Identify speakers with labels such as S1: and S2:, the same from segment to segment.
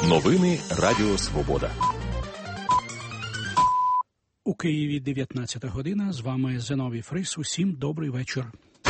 S1: Новини Радіо Свобода.
S2: У Києві 19 година. З вами Зиновій Фрис. Усім добрий вечір.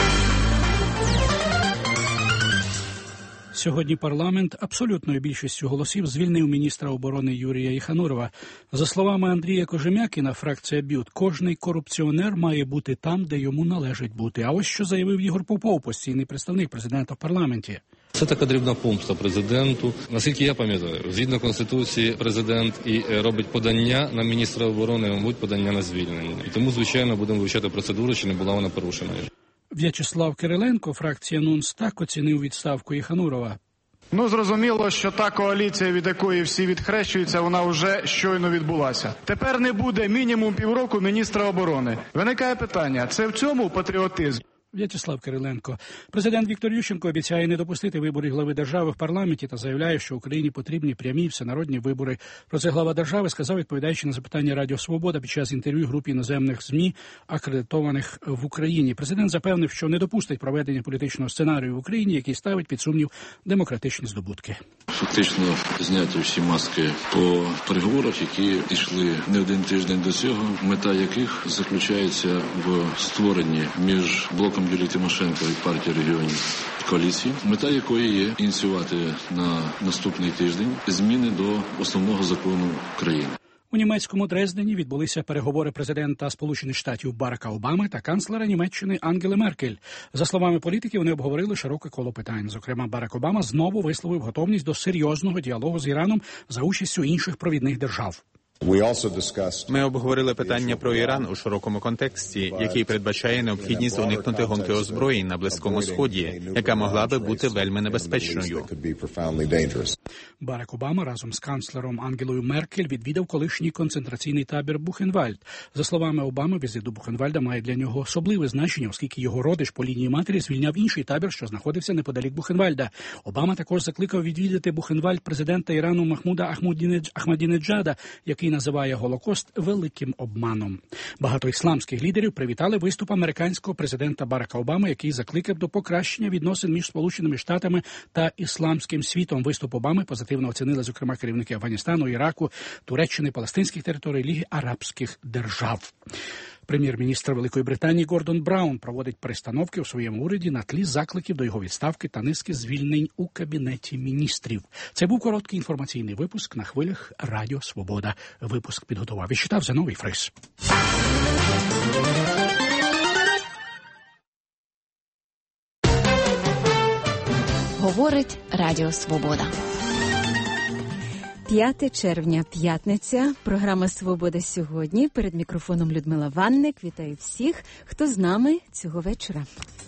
S2: Сьогодні парламент абсолютною більшістю голосів звільнив міністра оборони Юрія Єханурова. За словами Андрія Кожем'якіна, фракція БЮТ, кожний корупціонер має бути там, де йому належить бути. А ось що заявив Ігор Попов, постійний представник президента в парламенті.
S3: Це така дрібна помста президенту. Наскільки я пам'ятаю, згідно Конституції, президент і робить подання на міністра оборони, мабуть, подання на звільнення. І тому, звичайно, будемо вивчати процедуру, чи не була вона порушена.
S2: В'ячеслав Кириленко, фракція НУНС, так оцінив відставку Єханурова.
S4: Зрозуміло, що та коаліція, від якої всі відхрещуються, вона вже щойно відбулася. Тепер не буде мінімум півроку міністра оборони. Виникає питання, це в цьому патріотизм?
S2: В'ячеслав Кириленко. Президент Віктор Ющенко обіцяє не допустити виборів глави держави в парламенті та заявляє, що Україні потрібні прямі всенародні вибори. Про це глава держави сказав, відповідаючи на запитання Радіо Свобода під час інтерв'ю групі іноземних ЗМІ, акредитованих в Україні. Президент запевнив, що не допустить проведення політичного сценарію в Україні, який ставить під сумнів демократичні здобутки.
S5: Фактично зняті всі маски по переговорах, які йшли не один тиждень до цього, мета яких заключається в створенні між блоком Юлії Тимошенко і партії регіонів коаліції, мета якої є ініціювати на наступний тиждень зміни до основного закону країни.
S2: У німецькому Дрездені відбулися переговори президента Сполучених Штатів Барака Обами та канцлера Німеччини Ангели Меркель. За словами політиків, вони обговорили широке коло питань. Зокрема, Барак Обама знову висловив готовність до серйозного діалогу з Іраном за участю інших провідних держав.
S6: Ми обговорили питання про Іран у широкому контексті, який передбачає необхідність уникнути гонки озброєнь на Близькому Сході, яка могла би бути вельми небезпечною.
S2: Барак Обама разом з канцлером Ангелою Меркель відвідав колишній концентраційний табір Бухенвальд. За словами Обами, візит до Бухенвальда має для нього особливе значення, оскільки його родич по лінії матері звільняв інший табір, що знаходився неподалік Бухенвальда. Обама також закликав відвідати Бухенвальд президента Ірану Махмуда Ахмадінеджада, який називає Голокост великим обманом. Багато ісламських лідерів привітали виступ американського президента Барака Обами, який закликав до покращення відносин між Сполученими Штатами та ісламським світом. Виступ Обами позитивно оцінили, зокрема, керівники Афганістану, Іраку, Туреччини, палестинських територій, Ліги Арабських Держав. Прем'єр-міністр Великої Британії Гордон Браун проводить перестановки у своєму уряді на тлі закликів до його відставки та низки звільнень у Кабінеті міністрів. Це був короткий інформаційний випуск на хвилях Радіо Свобода. Випуск підготував і читав Зиновій Фрис.
S7: Говорить Радіо Свобода.
S8: 5 червня, п'ятниця. Програма «Свобода сьогодні». Перед мікрофоном Людмила Ванник. Вітаю всіх, хто з нами цього вечора.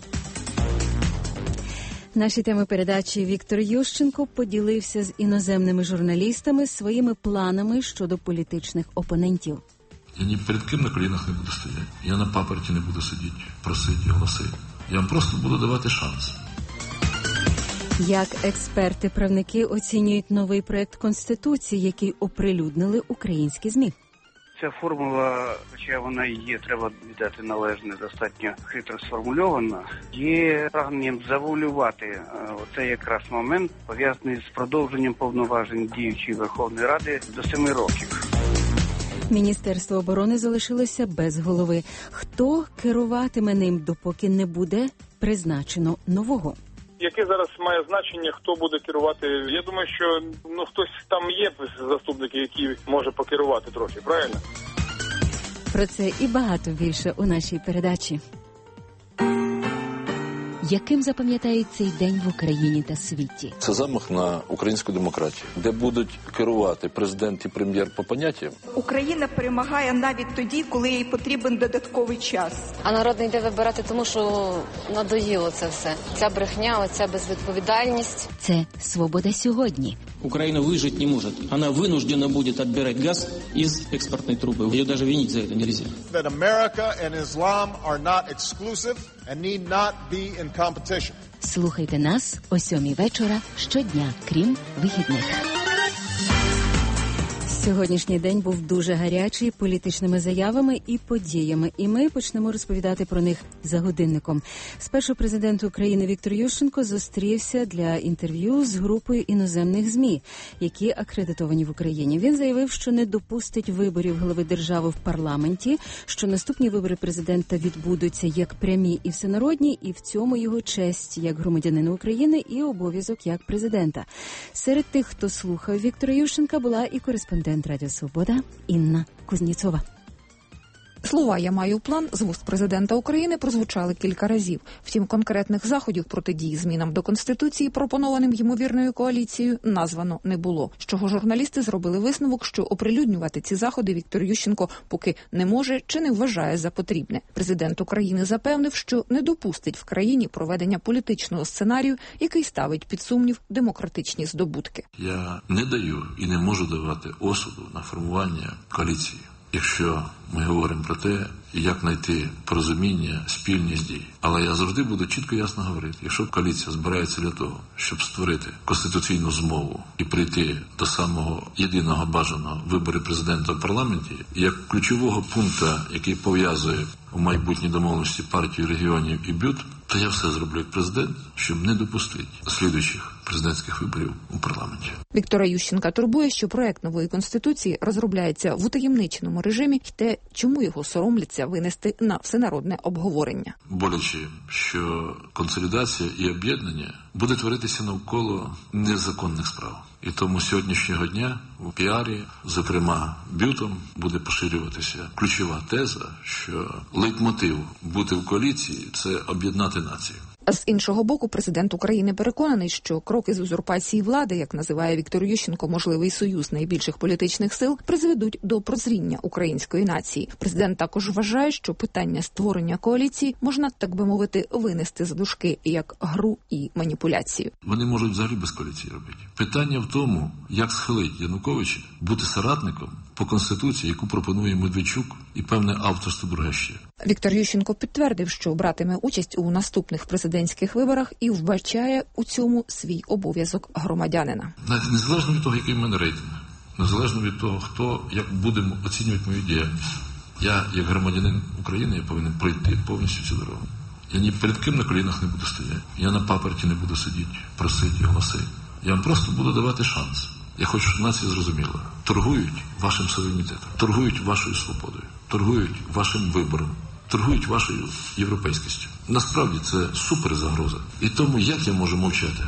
S8: Наші теми передачі Віктор Ющенко поділився з іноземними журналістами своїми планами щодо політичних опонентів.
S5: Я ні перед ким на колінах не буду стояти. Я на папороті не буду сидіти, просити голоси. Я вам просто буду давати шанс.
S8: Як експерти-правники оцінюють новий проект Конституції, який оприлюднили українські ЗМІ?
S9: Ця формула, хоча вона і є, треба віддати належне, достатньо хитро сформульована, є прагненням завуалювати оцей якраз момент, пов'язаний з продовженням повноважень діючої Верховної Ради до 7 років.
S8: Міністерство оборони залишилося без голови. Хто керуватиме ним, допоки не буде призначено нового?
S10: Яке зараз має значення, хто буде керувати? Я думаю, що хтось там є заступники, який може покерувати трохи, правильно?
S8: Про це і багато більше у нашій передачі.
S7: Яким запам'ятають цей день в Україні та світі?
S5: Це замах на українську демократію, де будуть керувати президент і прем'єр по поняттям.
S11: Україна перемагає навіть тоді, коли їй потрібен додатковий час.
S12: А народ не йде вибирати, тому що надоїло це все. Ця брехня, оця безвідповідальність.
S7: Це «Свобода сьогодні».
S13: Украина выжить не может. Она вынуждена будет отбирать газ из экспортной трубы. Ее даже винить за это нельзя.
S14: That America and Islam are not exclusive and need not be in competition.
S7: Слухайте нас о 7:00 вечора щодня, крім вихідних.
S8: Сьогоднішній день був дуже гарячий політичними заявами і подіями, і ми почнемо розповідати про них за годинником. Спершу президент України Віктор Ющенко зустрівся для інтерв'ю з групою іноземних ЗМІ, які акредитовані в Україні. Він заявив, що не допустить виборів глави держави в парламенті, що наступні вибори президента відбудуться як прямі і всенародні, і в цьому його честь як громадянина України і обов'язок як президента. Серед тих, хто слухав Віктора Ющенка, була і кореспондент Радіо Свобода Інна Кузнєцова.
S15: Слова «я маю план» з вуст президента України прозвучали кілька разів. Втім, конкретних заходів протидії змінам до Конституції, пропонованим ймовірною коаліцією, названо не було. З чого журналісти зробили висновок, що оприлюднювати ці заходи Віктор Ющенко поки не може чи не вважає за потрібне. Президент України запевнив, що не допустить в країні проведення політичного сценарію, який ставить під сумнів демократичні здобутки.
S5: Я не даю і не можу давати осуду на формування коаліції. Якщо ми говоримо про те, як знайти порозуміння, спільність дій. Але я завжди буду чітко і ясно говорити, якщо коаліція збирається для того, щоб створити конституційну змову і прийти до самого єдиного бажаного вибору президента в парламенті, як ключового пункту, який пов'язує у майбутній домовленості партію регіонів і БЮТ, то я все зроблю як президент, щоб не допустити слідуючих президентських виборів у парламенті.
S15: Віктора Ющенка турбує, що проект нової Конституції розробляється в утаємниченому режимі і те, чому його соромляться винести на всенародне обговорення.
S5: Боляче, що консолідація і об'єднання буде творитися навколо незаконних справ. І тому сьогоднішнього дня у піарі, зокрема БЮТом, буде поширюватися ключова теза, що лейтмотив бути в коаліції – це об'єднати націю.
S15: З іншого боку, президент України переконаний, що кроки з узурпації влади, як називає Віктор Ющенко можливий союз найбільших політичних сил, призведуть до прозріння української нації. Президент також вважає, що питання створення коаліції можна, так би мовити, винести за дужки як гру і маніпуляцію.
S5: Вони можуть взагалі без коаліції робити. Питання в тому, як схилить Януковича бути соратником по Конституції, яку пропонує Медведчук і певне авторство друге ще.
S15: Віктор Ющенко підтвердив, що братиме участь у наступних президентських виборах і вбачає у цьому свій обов'язок громадянина.
S5: Навіть незалежно від того, який в мене рейтинг, незалежно від того, хто, як буде оцінювати мою діяльність, я, як громадянин України, я повинен пройти повністю цю дорогу. Я ні перед ким на колінах не буду стояти, я на паперті не буду сидіти, просити голоси. Я вам просто буду давати шанс. Я хочу, щоб нація зрозуміла. Торгують вашим суверенітетом, торгують вашою свободою, торгують вашим вибором, торгують вашою європейськістю. Насправді це суперзагроза. І тому як я можу мовчати?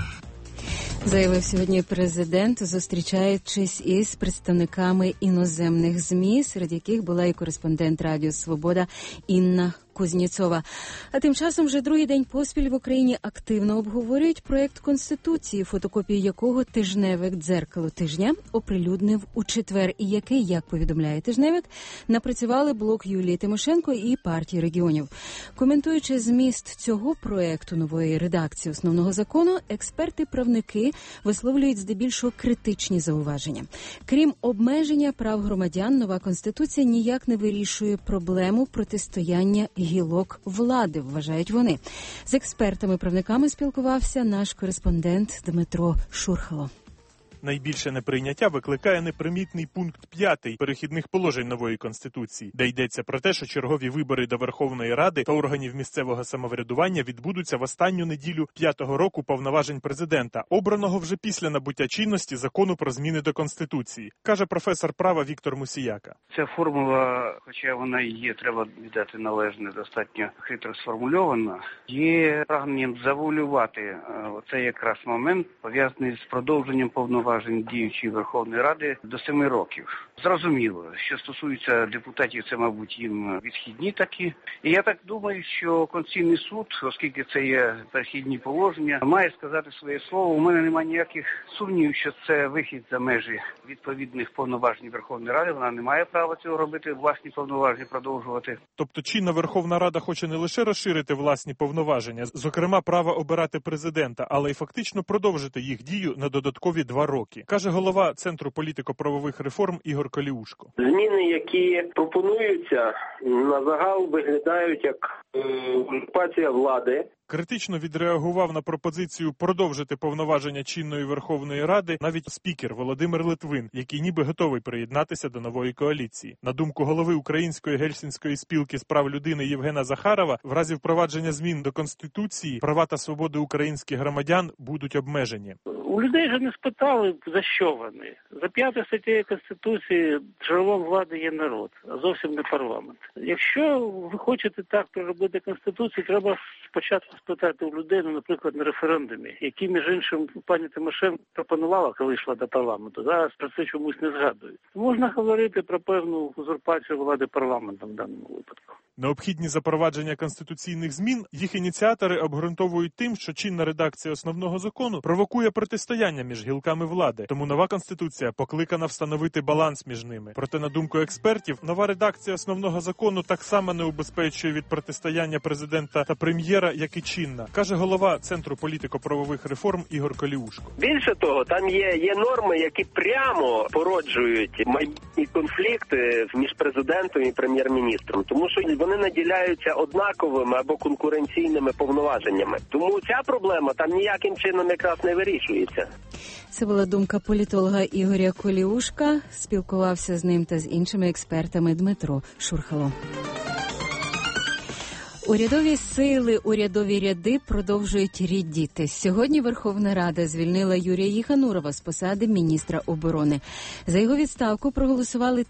S8: Заявив сьогодні президент, зустрічаючись із представниками іноземних ЗМІ, серед яких була і кореспондент Радіо Свобода Інна Кузнєцова. А тим часом вже другий день поспіль в Україні активно обговорюють проєкт Конституції, фотокопію якого тижневик «Дзеркало тижня» оприлюднив у четвер, і який, як повідомляє тижневик, напрацювали блок Юлії Тимошенко і партії регіонів. Коментуючи зміст цього проєкту нової редакції основного закону, експерти-правники висловлюють здебільшого критичні зауваження. Крім обмеження прав громадян, нова Конституція ніяк не вирішує проблему протистояння гілок влади, вважають вони. З експертами-правниками спілкувався наш кореспондент Дмитро Шурхало.
S16: Найбільше неприйняття викликає непримітний пункт 5 перехідних положень нової Конституції, де йдеться про те, що чергові вибори до Верховної Ради та органів місцевого самоврядування відбудуться в останню неділю 5-го року повноважень президента, обраного вже після набуття чинності закону про зміни до Конституції, каже професор права Віктор Мусіяка.
S9: Ця формула, хоча вона і є, треба віддати належне, достатньо хитро сформульована, є прагненням завуалювати оцей якраз момент, пов'язаний з продовженням повноважень діючої Верховної Ради до 7 років. Зрозуміло, що стосується депутатів, це, мабуть, їм відхідні такі. І я так думаю, що Конституційний суд, оскільки це є перехідні положення, має сказати своє слово. У мене немає ніяких сумнівів, що це вихід за межі відповідних повноважень Верховної Ради. Вона не має права цього робити, власні повноваження продовжувати.
S16: Тобто чинна Верховна Рада хоче не лише розширити власні повноваження, зокрема право обирати президента, але й фактично продовжити їх дію на додаткові 2 роки, каже голова Центру політико-правових реформ Ігор Каліушко.
S17: Зміни, які пропонуються, на загал виглядають як узурпація влади,
S16: Критично відреагував на пропозицію продовжити повноваження чинної Верховної Ради навіть спікер Володимир Литвин, який ніби готовий приєднатися до нової коаліції. На думку голови Української Гельсінської спілки з прав людини Євгена Захарова, в разі впровадження змін до Конституції права та свободи українських громадян будуть обмежені.
S17: У людей же не спитали, за що вони. За 5 статтею Конституції джерелом влади є народ, а зовсім не парламент. Якщо ви хочете так проробити Конституцію, треба спочатку спитати у людей, наприклад, на референдумі, які, між іншим, пані Тимошенко пропонувала, коли йшла до парламенту. Зараз про це чомусь не згадують. Можна говорити про певну узурпацію влади парламентом в даному випадку.
S16: Необхідні запровадження конституційних змін їх ініціатори обґрунтовують тим, що чинна редакція основного закону провокує протистояння між гілками влади, тому нова конституція покликана встановити баланс між ними. Проте, на думку експертів, нова редакція основного закону так само не убезпечує від протистояння президента та прем'єра, як і чинна, каже голова Центру політико-правових реформ Ігор Коліушко.
S18: Більше того, там є норми, які прямо породжують майбутні конфлікти між президентом і прем'єр-міністром, тому що вони наділяються однаковими або конкуренційними повноваженнями. Тому ця проблема там ніяким чином якраз не вирішується.
S8: Це була думка політолога Ігоря Коліушка. Спілкувався з ним та з іншими експертами Дмитро Шурхало. Урядові сили, урядові ряди продовжують рідіти. Сьогодні Верховна Рада звільнила Юрія Єханурова з посади міністра оборони. За його відставку проголосували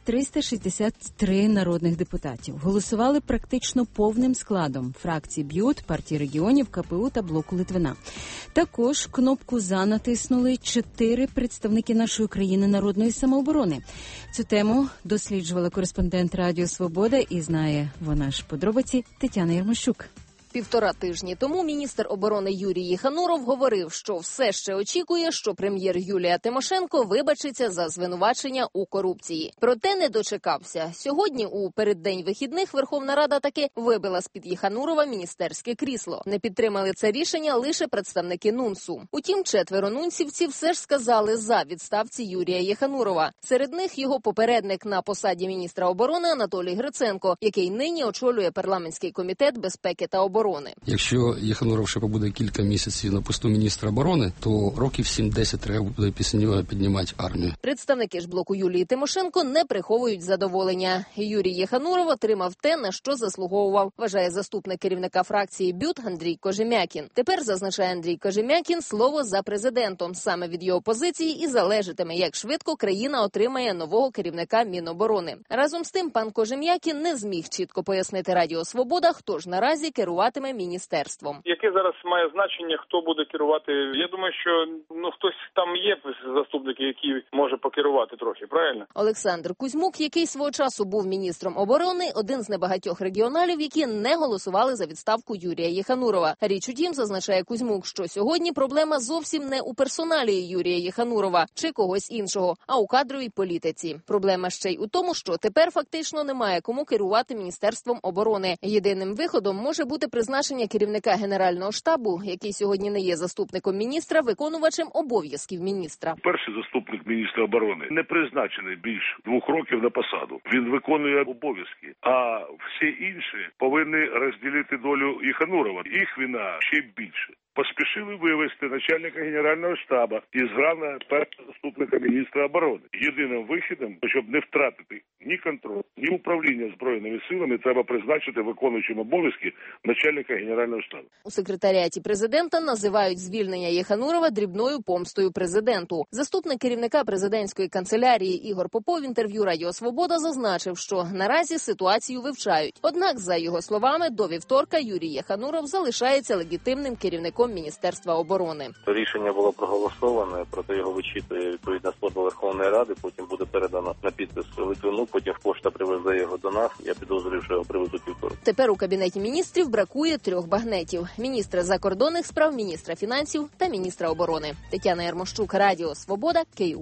S8: 363 народних депутатів. Голосували практично повним складом фракцій БЮТ, партії регіонів, КПУ та блоку Литвина. Також кнопку «За» натиснули 4 представники нашої країни народної самооборони. Цю тему досліджувала кореспондент Радіо Свобода і знає вона ж подробиці Тетяна Єрмощук.
S19: 1,5 тижні тому міністр оборони Юрій Єхануров говорив, що все ще очікує, що прем'єр Юлія Тимошенко вибачиться за звинувачення у корупції. Проте не дочекався. Сьогодні, у переддень вихідних, Верховна Рада таки вибила з-під Єханурова міністерське крісло. Не підтримали це рішення лише представники НУНСу. Утім, 4 нунсівці все ж сказали за відставці Юрія Єханурова. Серед них його попередник на посаді міністра оборони Анатолій Гриценко, який нині очолює парламентський комітет безпеки та оборони.
S20: Якщо Єхануров ще побуде кілька місяців на посту міністра оборони, то років 7-10 треба буде після нього піднімати армію.
S19: Представники ж блоку Юлії Тимошенко не приховують задоволення. Юрій Єхануров отримав те, на що заслуговував, вважає заступник керівника фракції БЮТ Андрій Кожем'якін. Тепер, зазначає Андрій Кожем'якін, слово за президентом. Саме від його позиції і залежатиме, як швидко країна отримає нового керівника Міноборони. Разом з тим, пан Кожем'якін не зміг чітко пояснити Радіо Свобода, хто ж наразі керуватиме міністерством.
S10: Яке зараз має значення, хто буде керувати? Я думаю, що хтось там є заступники, які може покерувати трохи, правильно?
S19: Олександр Кузьмук, який свого часу був міністром оборони, один з небагатьох регіоналів, які не голосували за відставку Юрія Єханурова. Річ у тім, зазначає Кузьмук, що сьогодні проблема зовсім не у персоналі Юрія Єханурова чи когось іншого, а у кадровій політиці. Проблема ще й у тому, що тепер фактично немає кому керувати Міністерством оборони. Єдиним виходом може бути призначення керівника Генерального штабу, який сьогодні не є заступником міністра, виконувачем обов'язків міністра.
S21: Перший заступник міністра оборони не призначений більш 2 років на посаду. Він виконує обов'язки, а всі інші повинні розділити долю Єханурова. Їх вина ще більше. Поспішили вивести начальника Генерального штабу із грана першого заступника міністра оборони. Єдиним вихідом, щоб не втратити ні контроль, ні управління Збройними силами, треба призначити виконуючим обов'язки начальника Генерального штабу.
S19: У секретаріаті президента називають звільнення Єханурова дрібною помстою президенту. Заступник керівника президентської канцелярії Ігор Попов в інтерв'ю Радіо Свобода зазначив, що наразі ситуацію вивчають. Однак, за його словами, до вівторка Юрій Єхануров залишається легітимним керівником Міністерства оборони.
S22: Рішення було проголосоване, проте його вичитує відповідна служба Верховної Ради, потім буде передано на підпис Литвину, потім пошта привезе його до нас. Я підозрюю, що його привезуть вівторок.
S19: Тепер у Кабінеті міністрів бракує 3 багнетів: міністра закордонних справ, міністра фінансів та міністра оборони. Тетяна Єрмощук, Радіо Свобода, Київ.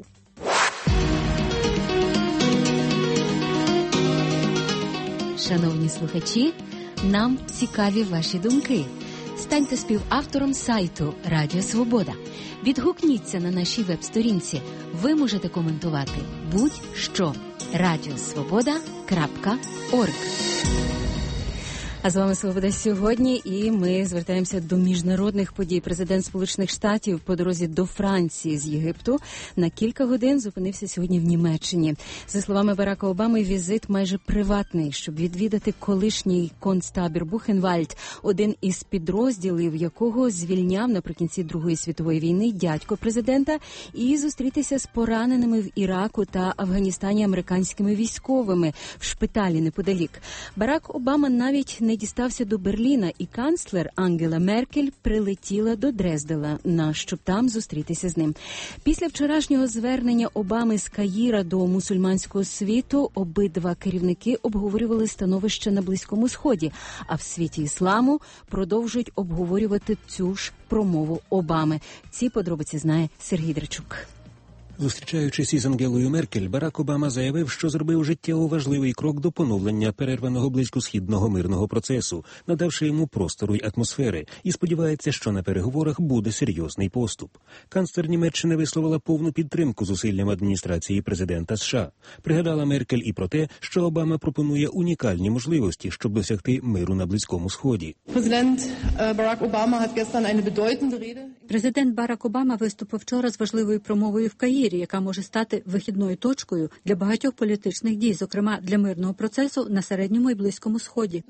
S7: Шановні слухачі, нам цікаві ваші думки. Станьте співавтором сайту Радіо Свобода. Відгукніться на нашій веб-сторінці. Ви можете коментувати будь-що. radiosvoboda.org.
S8: А з вами «Свобода сьогодні» і ми звертаємося до міжнародних подій. Президент Сполучених Штатів по дорозі до Франції з Єгипту на кілька годин зупинився сьогодні в Німеччині. За словами Барака Обами, візит майже приватний, щоб відвідати колишній концтабір Бухенвальд, один із підрозділів якого звільняв наприкінці Другої світової війни дядько президента, і зустрітися з пораненими в Іраку та Афганістані американськими військовими в шпиталі неподалік. Барак Обама навіть не дістався до Берліна, і канцлер Ангела Меркель прилетіла до Дрездена, щоб там зустрітися з ним. Після вчорашнього звернення Обами з Каїра до мусульманського світу обидва керівники обговорювали становище на Близькому Сході, а в світі ісламу продовжують обговорювати цю ж промову Обами. Ці подробиці знає Сергій Драчук.
S1: Зустрічаючись із Ангелою Меркель, Барак Обама заявив, що зробив життєво важливий крок до поновлення перерваного близькосхідного мирного процесу, надавши йому простору й атмосфери, і сподівається, що на переговорах буде серйозний поступ. Канцлер Німеччини висловила повну підтримку зусиллям адміністрації президента США. Пригадала Меркель і про те, що Обама пропонує унікальні можливості, щоб досягти миру на Близькому Сході.
S3: Президент Барак Обама виступив вчора з важливою промовою в Каїрі, яка може стати вихідною точкою для багатьох політичних дій, зокрема для мирного процесу на Середньому і Близькому Сході.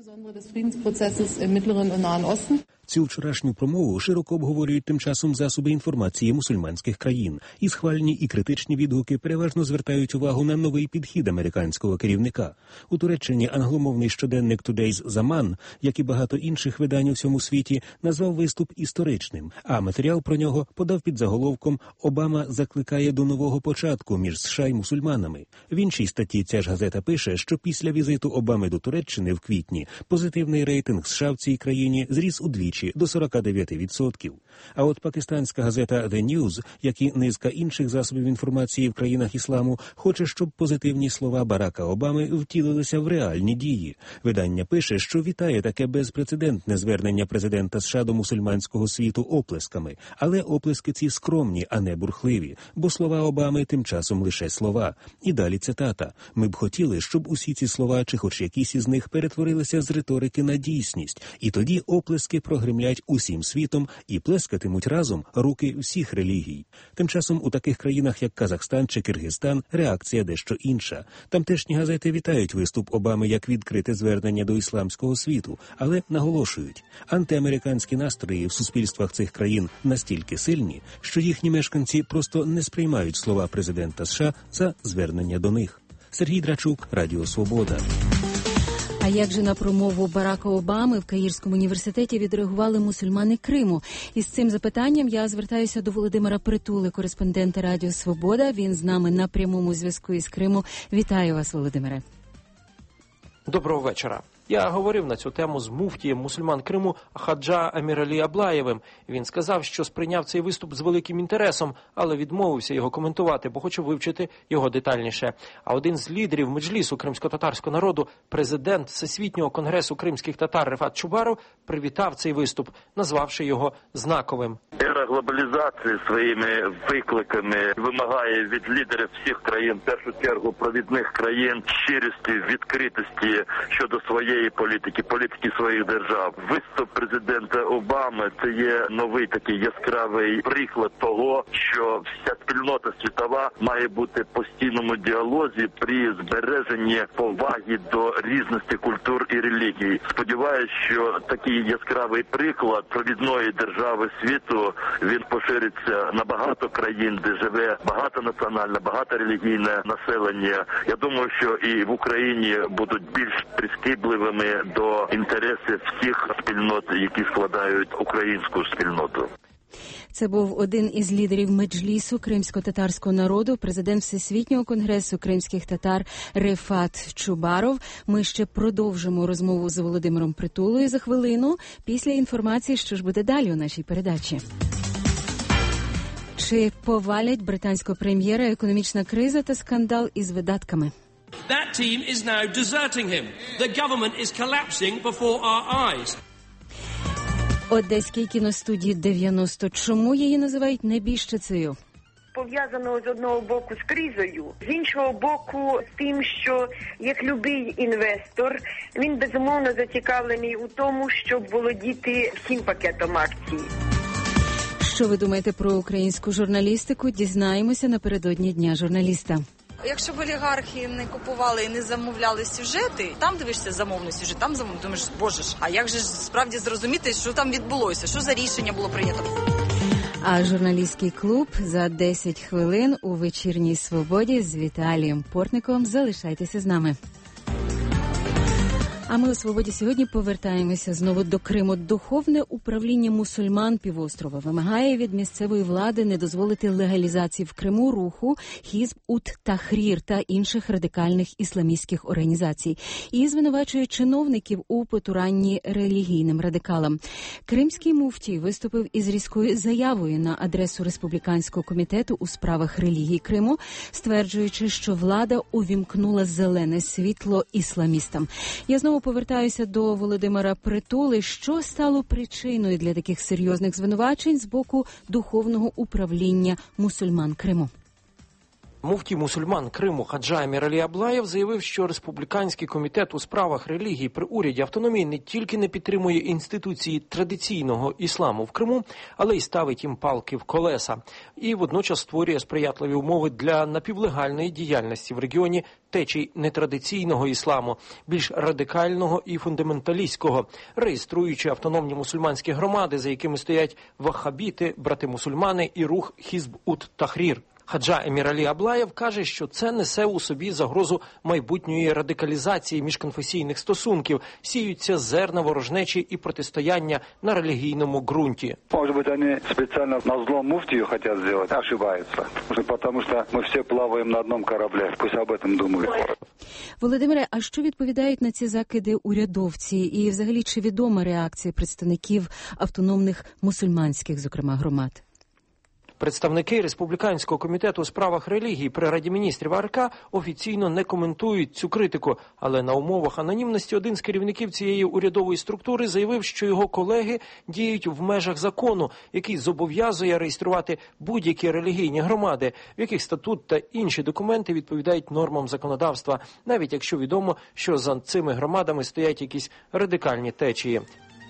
S1: Цю вчорашню промову широко обговорюють тим часом засоби інформації мусульманських країн. І схвальні, і критичні відгуки переважно звертають увагу на новий підхід американського керівника. У Туреччині англомовний щоденник Today's Zaman, як і багато інших видань у всьому світі, назвав виступ історичним, а матеріал про нього подав під заголовком «Обама закликає до нового початку між США і мусульманами». В іншій статті ця ж газета пише, що після візиту Обами до Туреччини в квітні позитивний рейтинг США в цій країні зріс удвічі до 49%. А от пакистанська газета The News, як і низка інших засобів інформації в країнах ісламу, хоче, щоб позитивні слова Барака Обами втілилися в реальні дії. Видання пише, що вітає таке безпрецедентне звернення президента США до мусульманського світу оплесками. Але оплески ці скромні, а не бурхливі, бо слова Обами тим часом лише слова. І далі цитата. «Ми б хотіли, щоб усі ці слова, чи хоч якісь із них, перетворилися з риторики на дійсність. І тоді оплески прогремлять усім світом і плескатимуть разом руки всіх релігій». Тим часом у таких країнах, як Казахстан чи Киргизстан, реакція дещо інша. Тамтешні газети вітають виступ Обами як відкрите звернення до ісламського світу, але наголошують, антиамериканські настрої в суспільствах цих країн настільки сильні, що їхні мешканці просто не сприймають слова президента США за звернення до них. Сергій Драчук, Радіо Свобода.
S8: А як же на промову Барака Обами в Каїрському університеті відреагували мусульмани Криму? І з цим запитанням я звертаюся до Володимира Притули, кореспондента Радіо Свобода. Він з нами на прямому зв'язку із Криму. Вітаю вас, Володимире.
S23: Доброго вечора. Я говорив на цю тему з муфтієм мусульман Криму Хаджа Аміралі Аблаєвим. Він сказав, що сприйняв цей виступ з великим інтересом, але відмовився його коментувати, бо хоче вивчити його детальніше. А один з лідерів Меджлісу кримсько-татарського народу, президент Всесвітнього конгресу кримських татар Рефат Чубаров, привітав цей виступ, назвавши його знаковим.
S24: Ера глобалізації своїми викликами вимагає від лідерів всіх країн, в першу чергу провідних країн, щирості, відкритості щодо своєї політики своїх держав. Виступ президента Обами – це є новий такий яскравий приклад того, що вся спільнота світова має бути в постійному діалозі при збереженні поваги до різності культур і релігій. Сподіваюсь, що такий яскравий приклад провідної держави світу, він пошириться на багато країн, де живе багатонаціональне, багаторелігійне населення. Я думаю, що і в Україні будуть більш прискіпливими до інтересів всіх спільнот, які складають українську спільноту.
S8: Це був один із лідерів Меджлісу кримсько-татарського народу, президент Всесвітнього конгресу кримських татар Рефат Чубаров. Ми ще продовжимо розмову з Володимиром Притулою за хвилину після інформації, що ж буде далі у нашій передачі. Чи повалять британського прем'єра економічна криза та скандал із видатками?
S25: That team is now deserting him. The government is collapsing before our eyes.
S8: Одеській кіностудії 90. Чому її називають небіжчицею?
S2: пов'язано з одного боку з кризою, з іншого боку з тим, що як любий інвестор, він безумовно зацікавлений у тому, щоб володіти всім пакетом акцій.
S8: Що ви думаєте про українську журналістику? Дізнаємося напередодні Дня журналіста.
S4: Якщо б олігархи не купували і не замовляли сюжети, там дивишся замовний сюжет, там думаєш, боже ж, а як же ж справді зрозуміти, що там відбулося, що за рішення було прийнято?
S8: А журналістський клуб за 10 хвилин у вечірній свободі з Віталієм Портником. Залишайтеся з нами. А ми у «Свободі» сьогодні повертаємося знову до Криму. Духовне управління мусульман півострова вимагає від місцевої влади не дозволити легалізації в Криму руху Хізб-ут-Тахрір та інших радикальних ісламістських організацій. І звинувачує чиновників у потуранні релігійним радикалам. Кримський муфтій виступив із різкою заявою на адресу Республіканського комітету у справах релігії Криму, стверджуючи, що влада увімкнула зелене світло ісламістам. Я знову повертаюся до Володимира Притули. Що стало причиною для таких серйозних звинувачень з боку духовного управління мусульман Криму?
S23: Муфтій мусульман Криму Хаджа Амір Аблаєв заявив, що Республіканський комітет у справах релігії при уряді автономії не тільки не підтримує інституції традиційного ісламу в Криму, але й ставить їм палки в колеса. І водночас створює сприятливі умови для напівлегальної діяльності в регіоні течій нетрадиційного ісламу, більш радикального і фундаменталістського, реєструючи автономні мусульманські громади, за якими стоять ваххабіти, брати-мусульмани і рух Хізб-ут-Тахрір. Хаджа Емір Аблаєв каже, що це несе у собі загрозу майбутньої радикалізації міжконфесійних стосунків, сіються зерна ворожнечі і протистояння на релігійному ґрунті.
S6: Може бути, вони спеціально на зло муфтію хочуть зробити, ошибаються. Тому що ми всі плаваємо на одному кораблі, пусть об этом думають.
S8: Володимире, а що відповідають на ці закиди урядовці? І взагалі, чи відома реакція представників автономних мусульманських, зокрема, громад?
S23: Представники Республіканського комітету у справах релігії при Раді міністрів АРК офіційно не коментують цю критику, але на умовах анонімності один з керівників цієї урядової структури заявив, що його колеги діють в межах закону, який зобов'язує реєструвати будь-які релігійні громади, в яких статут та інші документи відповідають нормам законодавства, навіть якщо відомо, що за цими громадами стоять якісь радикальні течії.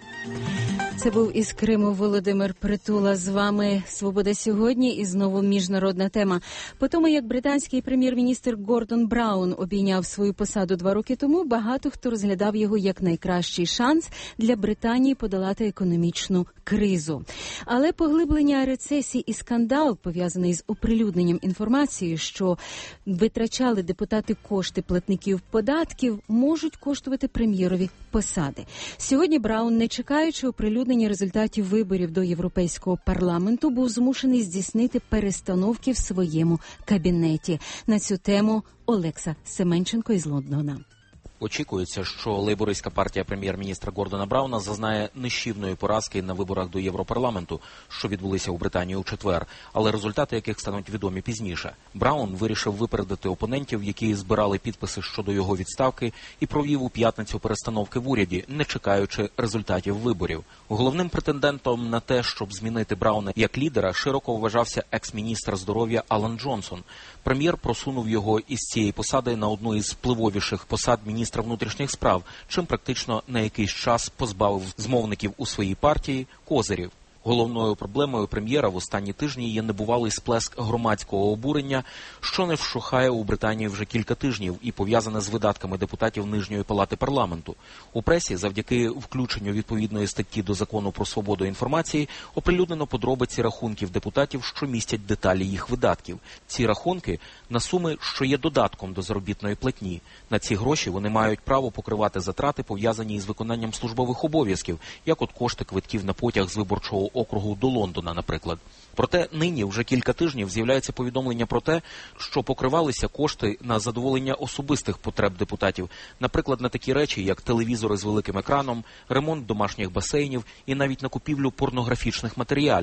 S8: Це був із Криму Володимир Притула. З вами «Свобода сьогодні» і знову міжнародна тема. По тому, як британський прем'єр-міністр Гордон Браун обійняв свою посаду 2 роки тому, багато хто розглядав його як найкращий шанс для Британії подолати економічну кризу. Але поглиблення рецесії і скандал, пов'язаний з оприлюдненням інформації, що витрачали депутати кошти платників податків, можуть коштувати прем'єрові посади. Сьогодні Браун, не чекаючи оприлюднення результатів виборів до Європейського парламенту, був змушений здійснити перестановки в своєму кабінеті. На цю тему Олекса Семенченко із Лондона.
S11: Очікується, що лейбористська партія прем'єр-міністра Гордона Брауна зазнає нищівної поразки на виборах до Європарламенту, що відбулися у Британії у четвер, але результати яких стануть відомі пізніше. Браун вирішив випередити опонентів, які збирали підписи щодо його відставки, і провів у п'ятницю перестановки в уряді, не чекаючи результатів виборів. Головним претендентом на те, щоб змінити Брауна як лідера, широко вважався екс-міністр здоров'я Алан Джонсон. Прем'єр просунув його із цієї посади на одну із впливовіших посад міністра внутрішніх справ, чим практично на якийсь час позбавив змовників у своїй партії козирів. Головною проблемою прем'єра в останні тижні є небувалий сплеск громадського обурення, що не вщухає у Британії вже кілька тижнів і пов'язане з видатками депутатів Нижньої палати парламенту. У пресі, завдяки включенню відповідної статті до закону про свободу інформації, оприлюднено подробиці рахунків депутатів, що містять деталі їх видатків. Ці рахунки на суми, що є додатком до заробітної платні. На ці гроші вони мають право покривати затрати, пов'язані із виконанням службових обов'язків, як от кошти квитків на потяг з виборчого округу до Лондона, наприклад. Проте нині вже кілька тижнів з'являється повідомлення про те, що покривалися кошти на задоволення особистих потреб депутатів, наприклад, на такі речі, як телевізори з великим екраном, ремонт домашніх басейнів і навіть на купівлю порнографічних матеріалів.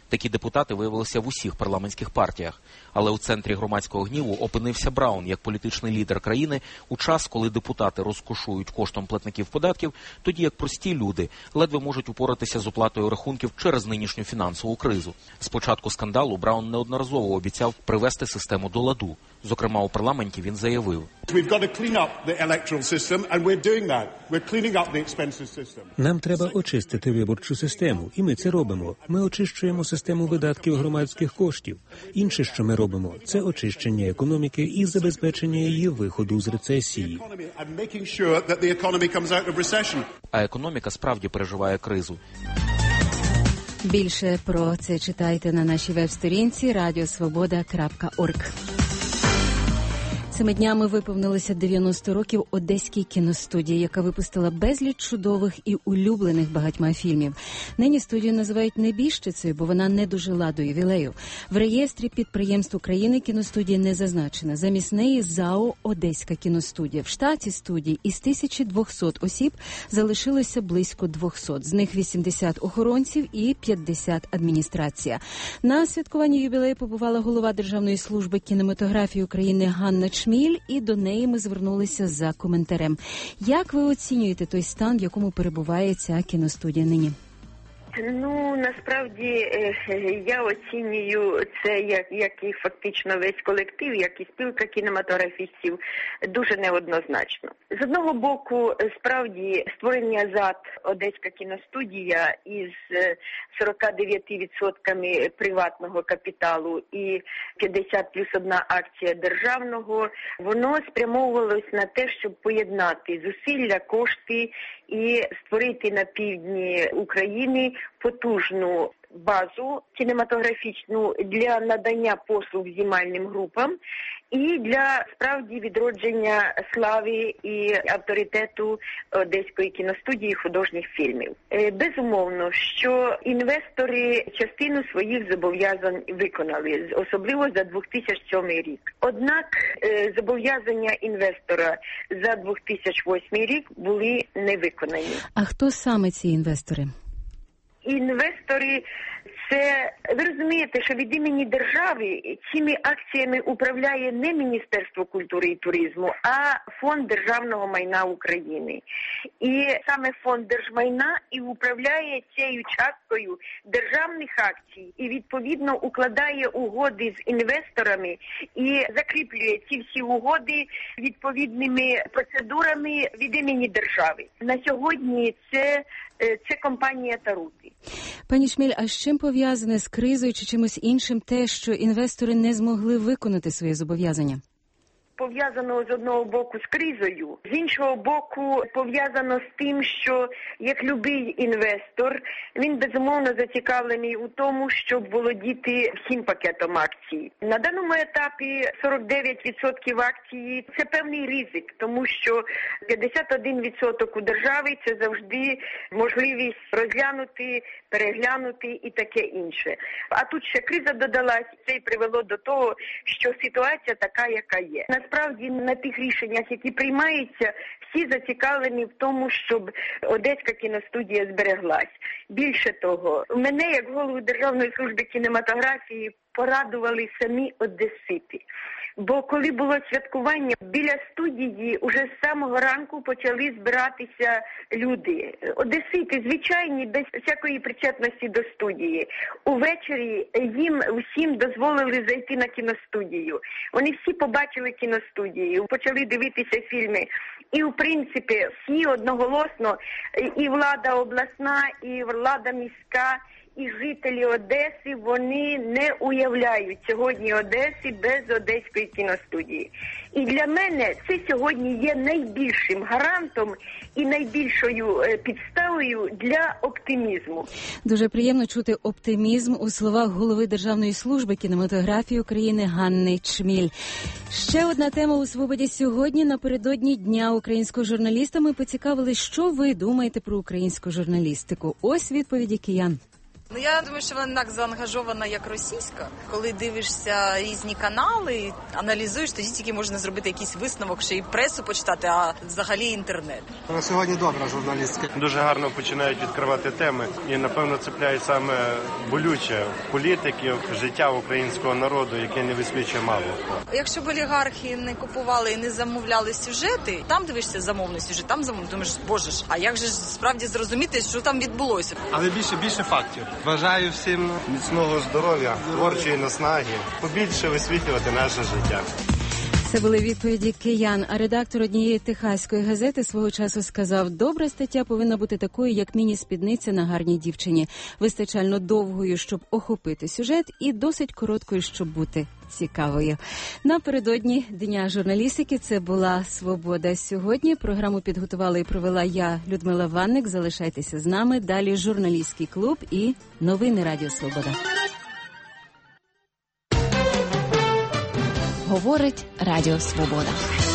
S11: Такі депутати виявилися в усіх парламентських партіях. Але у центрі громадського гніву опинився Браун як політичний лідер країни у час, коли депутати розкошують коштом платників податків, тоді як прості люди ледве можуть упоратися з оплатою рахунків через нинішню фінансову кризу. З початку скандалу Браун неодноразово обіцяв привести систему до ладу. Зокрема, у парламенті він заявив:
S1: нам треба очистити виборчу систему, і ми це робимо. Ми очищуємо систему видатків громадських коштів. Інше, що ми робимо, це очищення економіки і забезпечення її виходу з рецесії.
S11: А економіка справді переживає кризу.
S8: Більше про це читайте на нашій веб-сторінці radiosvoboda.org. Цими днями виповнилося 90 років Одеській кіностудії, яка випустила безліч чудових і улюблених багатьма фільмів. Нині студію називають небіжчицею, бо вона не дожила до ювілею. В реєстрі підприємств України кіностудія не зазначена. Замість неї ЗАО «Одеська кіностудія». В штаті студії із 1200 осіб залишилося близько 200. З них 80 охоронців і 50 адміністрація. На святкуванні ювілею побувала голова Державної служби кінематографії України Ганна Чміль, і до неї ми звернулися за коментарем. Як ви оцінюєте той стан, в якому перебуває ця кіностудія нині?
S2: Ну, насправді, я оцінюю це, як і фактично весь колектив, як і спілка кінематографістів, дуже неоднозначно. З одного боку, справді, створення ЗАД Одеська кіностудія із 49% приватного капіталу і 50 плюс одна акція державного, воно спрямовувалось на те, щоб поєднати зусилля, кошти і створити на півдні України потужну базу кінематографічну для надання послуг знімальним групам і для справді відродження слави і авторитету Одеської кіностудії художніх фільмів. Безумовно, що інвестори частину своїх зобов'язань виконали, особливо за 2007 рік. Однак зобов'язання інвестора за 2008 рік були не виконані.
S8: А хто саме ці інвестори?
S2: Інвестори – це, ви розумієте, що від імені держави цими акціями управляє не Міністерство культури і туризму, а Фонд державного майна України. І саме Фонд держмайна і управляє цією часткою державних акцій і відповідно укладає угоди з інвесторами і закріплює ці всі угоди відповідними процедурами від імені держави. На сьогодні це компанія Тарути.
S8: Пані Чміль, а з чим пов'язане, з кризою чи чимось іншим те, що інвестори не змогли виконати свої зобов'язання?
S2: Пов'язано з одного боку з кризою, з іншого боку пов'язано з тим, що як любий інвестор, він безумовно зацікавлений у тому, щоб володіти всім пакетом акцій. На даному етапі 49% акцій – це певний ризик, тому що 51% у держави – це завжди можливість розглянути, переглянути і таке інше. А тут ще криза додалась, це й привело до того, що ситуація така, яка є. Насправді, на тих рішеннях, які приймаються, всі зацікавлені в тому, щоб Одеська кіностудія збереглась. Більше того, мене, як голову Державної служби кінематографії, порадували самі одесити. Бо коли було святкування, біля студії уже з самого ранку почали збиратися люди. Одесити, звичайні, без всякої причетності до студії. Увечері їм всім дозволили зайти на кіностудію. Вони всі побачили кіностудію, почали дивитися фільми. І, в принципі, всі одноголосно, і влада обласна, і влада міська, і жителі Одеси, вони не уявляють сьогодні Одеси без Одеської кіностудії. І для мене це сьогодні є найбільшим гарантом і найбільшою підставою для оптимізму.
S8: Дуже приємно чути оптимізм у словах голови Державної служби кінематографії України Ганни Чміль. Ще одна тема у «Свободі» сьогодні. Напередодні Дня українського журналіста ми поцікавились, що ви думаєте про українську журналістику. Ось відповіді киян.
S4: Я думаю, що вона не так заангажована, як російська. Коли дивишся різні канали, аналізуєш, тоді тільки можна зробити якийсь висновок, ще й пресу почитати, а взагалі інтернет.
S5: Вона сьогодні добра журналістка.
S12: Дуже гарно починають відкривати теми і, напевно, цепляють саме болюче політиків, життя українського народу, яке не висвічує мало.
S4: Якщо б олігархи не купували і не замовляли сюжети, там дивишся замовний сюжет, там думаєш, боже ж, а як же ж справді зрозуміти, що там відбулося?
S5: Але більше фактів. Бажаю всім міцного здоров'я, творчої наснаги, побільше висвітлювати наше життя.
S8: Це були відповіді киян, а редактор однієї техаської газети свого часу сказав: добра стаття повинна бути такою, як міні-спідниця на гарній дівчині. Вистачально довгою, щоб охопити сюжет, і досить короткою, щоб бути цікавою. Напередодні Дня журналістики це була «Свобода сьогодні». Програму підготувала і провела я, Людмила Ванник. Залишайтеся з нами. Далі журналістський клуб і новини Радіо Свобода.
S7: Говорить Радіо Свобода.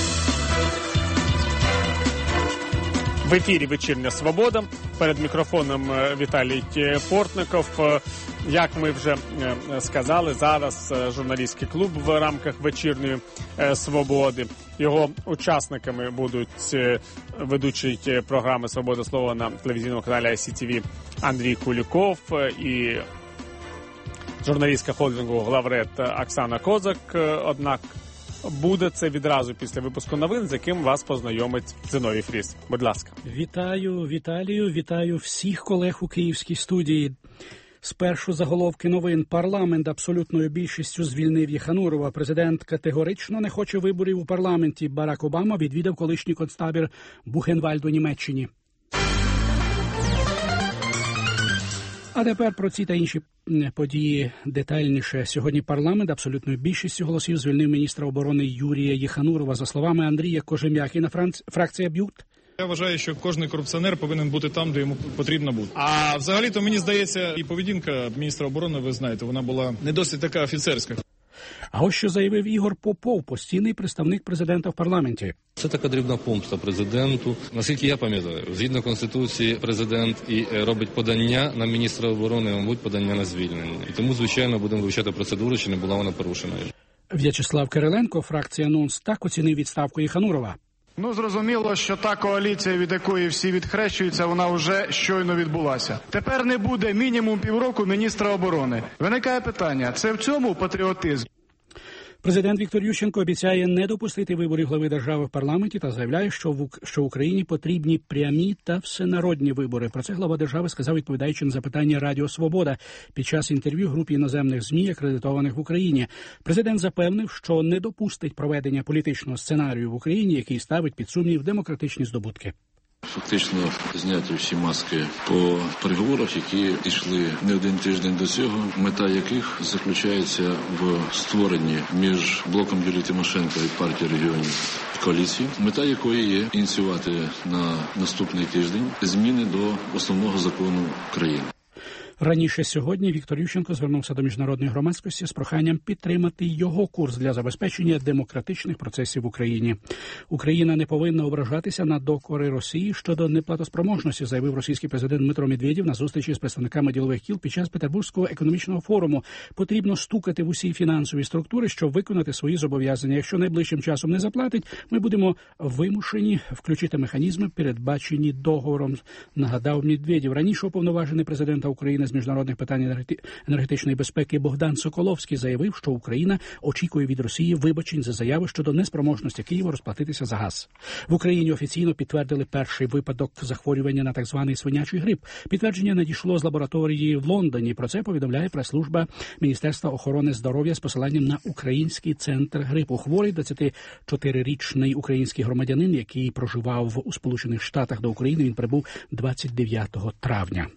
S13: В ефірі «Вечірня Свобода». Перед мікрофоном Віталій Портников. Як ми вже сказали, зараз журналістський клуб в рамках «Вечірньої Свободи». Його учасниками будуть ведучий програми «Свобода слова» на телевізійному каналі ICTV Андрій Куліков і журналістка холдингу «Главред» Оксана Козак. Однак буде це відразу після випуску новин, з яким вас познайомить Зиновій Фріс. Будь ласка.
S14: Вітаю, Віталію, вітаю всіх колег у київській студії. Спершу заголовки новин. Парламент абсолютною більшістю звільнив Єханурова. Президент категорично не хоче виборів у парламенті. Барак Обама відвідав колишній концтабір Бухенвальд у Німеччині. А тепер про ці та інші події детальніше. Сьогодні парламент абсолютною більшістю голосів звільнив міністра оборони Юрія Єханурова. За словами Андрія Кожем'якіна, фракція «Б'ют».
S15: Я вважаю, що кожен корупціонер повинен бути там, де йому потрібно бути. А взагалі-то, мені здається, і поведінка міністра оборони, ви знаєте, вона була не досить така офіцерська.
S14: А ось що заявив Ігор Попов, постійний представник президента в парламенті.
S20: Це така дрібна помста президенту. Наскільки я пам'ятаю, згідно Конституції, президент і робить подання на міністра оборони, мабуть, подання на звільнення. І тому, звичайно, будемо вивчати процедуру, чи не була вона порушена.
S14: В'ячеслав Кириленко, фракція «Нонс», так оцінив відставку Єханурова.
S26: Зрозуміло, що та коаліція, від якої всі відхрещуються, вона вже щойно відбулася. Тепер не буде мінімум півроку міністра оборони. Виникає питання, це в цьому патріотизм?
S14: Президент Віктор Ющенко обіцяє не допустити виборів глави держави в парламенті та заявляє, що Україні потрібні прямі та всенародні вибори. Про це глава держави сказав, відповідаючи на запитання Радіо Свобода під час інтерв'ю групі іноземних ЗМІ, акредитованих в Україні. Президент запевнив, що не допустить проведення політичного сценарію в Україні, який ставить під сумнів демократичні здобутки.
S27: Фактично зняті всі маски по переговорах, які йшли не один тиждень до цього, мета яких заключається в створенні між блоком Юлії Тимошенко і партії регіонів коаліції, мета якої є ініціювати на наступний тиждень зміни до основного закону країни.
S14: Раніше сьогодні Віктор Ющенко звернувся до міжнародної громадськості з проханням підтримати його курс для забезпечення демократичних процесів в Україні. Україна не повинна ображатися на докори Росії щодо неплатоспроможності, заявив російський президент Дмитро Медведєв на зустрічі з представниками ділових кіл під час Петербурзького економічного форуму. Потрібно стукати в усі фінансові структури, щоб виконати свої зобов'язання. Якщо найближчим часом не заплатить, ми будемо вимушені включити механізми, передбачені договором, нагадав Медведєв. Раніше уповноважений президента України з міжнародних питань енергетичної безпеки Богдан Соколовський заявив, що Україна очікує від Росії вибачень за заяви щодо неспроможності Києва розплатитися за газ. В Україні офіційно підтвердили перший випадок захворювання на так званий свинячий грип. Підтвердження надійшло з лабораторії в Лондоні. Про це повідомляє прес-служба Міністерства охорони здоров'я з посиланням на Український центр грипу. Хворий 24-річний український громадянин, який проживав у Сполучених Штатах, до України він прибув 29 травня.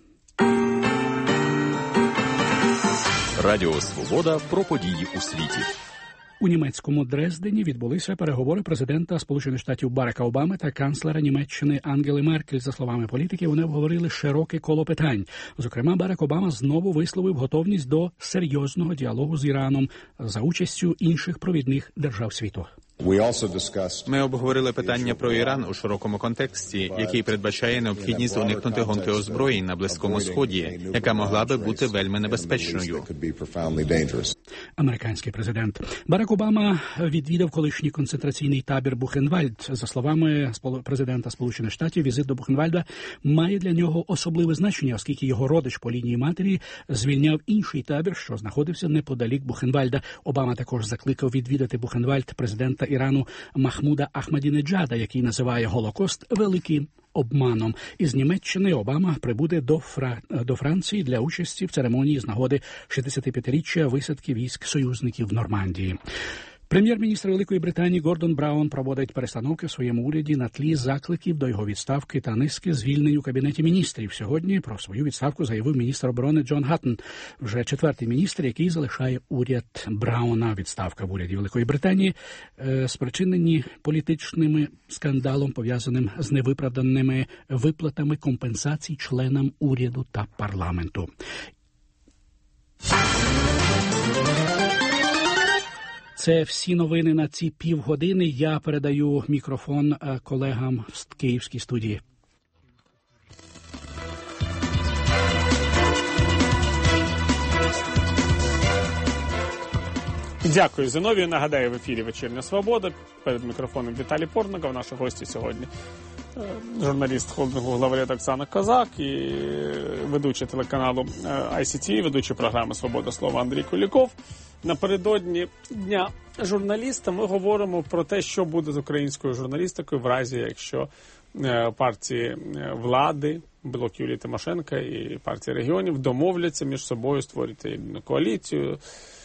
S28: Радіо «Свобода» про події у світі.
S14: У німецькому Дрездені відбулися переговори президента Сполучених Штатів Барака Обами та канцлера Німеччини Ангели Меркель. За словами політиків, вони обговорили широке коло питань. Зокрема, Барак Обама знову висловив готовність до серйозного діалогу з Іраном за участю інших провідних держав світу.
S9: Ми обговорили питання про Іран у широкому контексті, який передбачає необхідність уникнути гонки озброєнь на Близькому Сході, яка могла би бути вельми небезпечною.
S14: Американський президент Барак Обама відвідав колишній концентраційний табір Бухенвальд. За словами президента Сполучених Штатів, візит до Бухенвальда має для нього особливе значення, оскільки його родич по лінії матері звільняв інший табір, що знаходився неподалік Бухенвальда. Обама також закликав відвідати Бухенвальд президента Ірану Махмуда Ахмадінеджада, який називає Голокост великим обманом. Із Німеччини Обама прибуде до Франції для участі в церемонії з нагоди 65-річчя висадки військ союзників в Нормандії. Прем'єр-міністр Великої Британії Гордон Браун проводить перестановки в своєму уряді на тлі закликів до його відставки та низки звільнень у Кабінеті міністрів. Сьогодні про свою відставку заявив міністр оборони Джон Гаттон, вже четвертий міністр, який залишає уряд Брауна. Відставка в уряді Великої Британії спричинені політичним скандалом, пов'язаним з невиправданими виплатами компенсацій членам уряду та парламенту. Це всі новини на ці півгодини. Я передаю мікрофон колегам в Київській студії.
S13: Дякую, Зиновію. Нагадаю, в ефірі «Вечірня Свобода». Перед мікрофоном Віталій Портников. Наші гості сьогодні журналіст холдингу «Главред» Оксана Козак і ведуча телеканалу ICTV, ведуча програми «Свобода слова» Андрій Куліков. Напередодні Дня журналіста ми говоримо про те, що буде з українською журналістикою в разі, якщо партії влади, блок Юлії Тимошенко і партії регіонів домовляться між собою створити єдину коаліцію,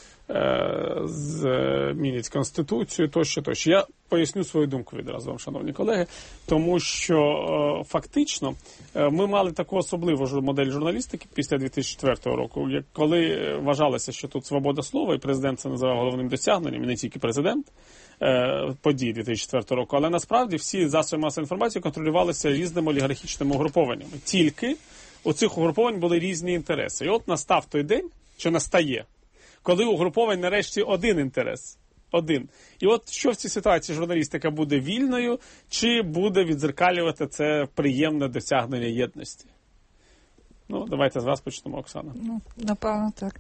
S13: змінять Конституцію, тощо. Я поясню свою думку відразу вам, шановні колеги, тому що фактично ми мали таку особливу модель журналістики після 2004 року, коли вважалося, що тут свобода слова, і президент це називав головним досягненням, і не тільки президент, подій 2004 року, але насправді всі засоби масової інформації контролювалися різними олігархічними угрупованнями. Тільки у цих угруповань були різні інтереси. І от настав той день, що настає, коли угруповань нарешті один інтерес. Один. І от що в цій ситуації журналістика буде вільною, чи буде відзеркалювати це приємне досягнення єдності? Ну, давайте з вас почнемо, Оксана.
S10: Напевно, так.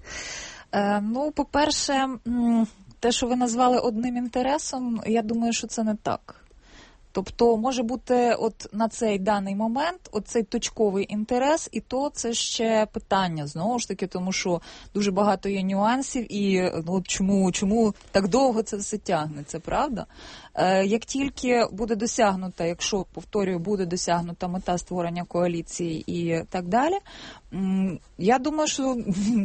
S10: По-перше, те, що ви назвали одним інтересом, я думаю, що це не так. Тобто може бути от на цей даний момент оцей точковий інтерес, і то це ще питання, знову ж таки, тому що дуже багато є нюансів, і чому так довго це все тягнеться, правда? Як тільки буде досягнута, якщо, повторюю, буде досягнута мета створення коаліції і так далі, я думаю, що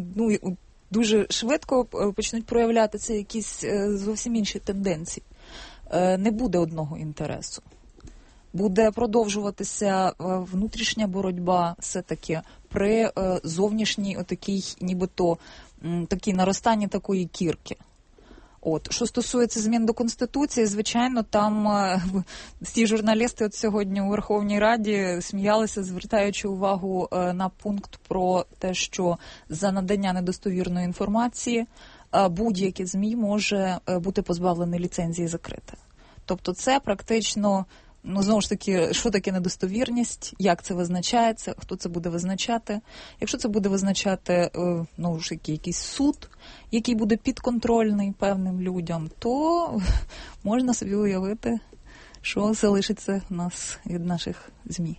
S10: дуже швидко почнуть проявлятися якісь зовсім інші тенденції. Не буде одного інтересу. Буде продовжуватися внутрішня боротьба все-таки при зовнішній отакій, нібито такій наростанні такої кірки. Що стосується змін до Конституції, звичайно, там всі журналісти от сьогодні у Верховній Раді сміялися, звертаючи увагу на пункт про те, що за надання недостовірної інформації будь-яке ЗМІ може бути позбавлене ліцензії закрите. Тобто це практично, знову ж таки, що таке недостовірність, як це визначається, хто це буде визначати. Якщо це буде визначати, якийсь суд, який буде підконтрольний певним людям, то можна собі уявити, що залишиться в нас від наших ЗМІ.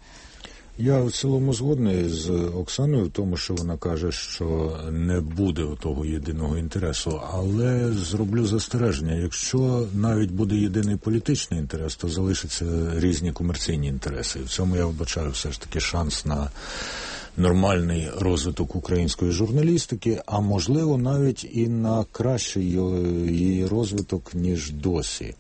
S16: Я в цілому згодний з Оксаною в тому, що вона каже, що не буде того єдиного інтересу, але зроблю застереження. Якщо навіть буде єдиний політичний інтерес, то залишаться різні комерційні інтереси. І в цьому я вбачаю все ж таки шанс на нормальний розвиток української журналістики, а можливо навіть і на кращий її розвиток, ніж досі.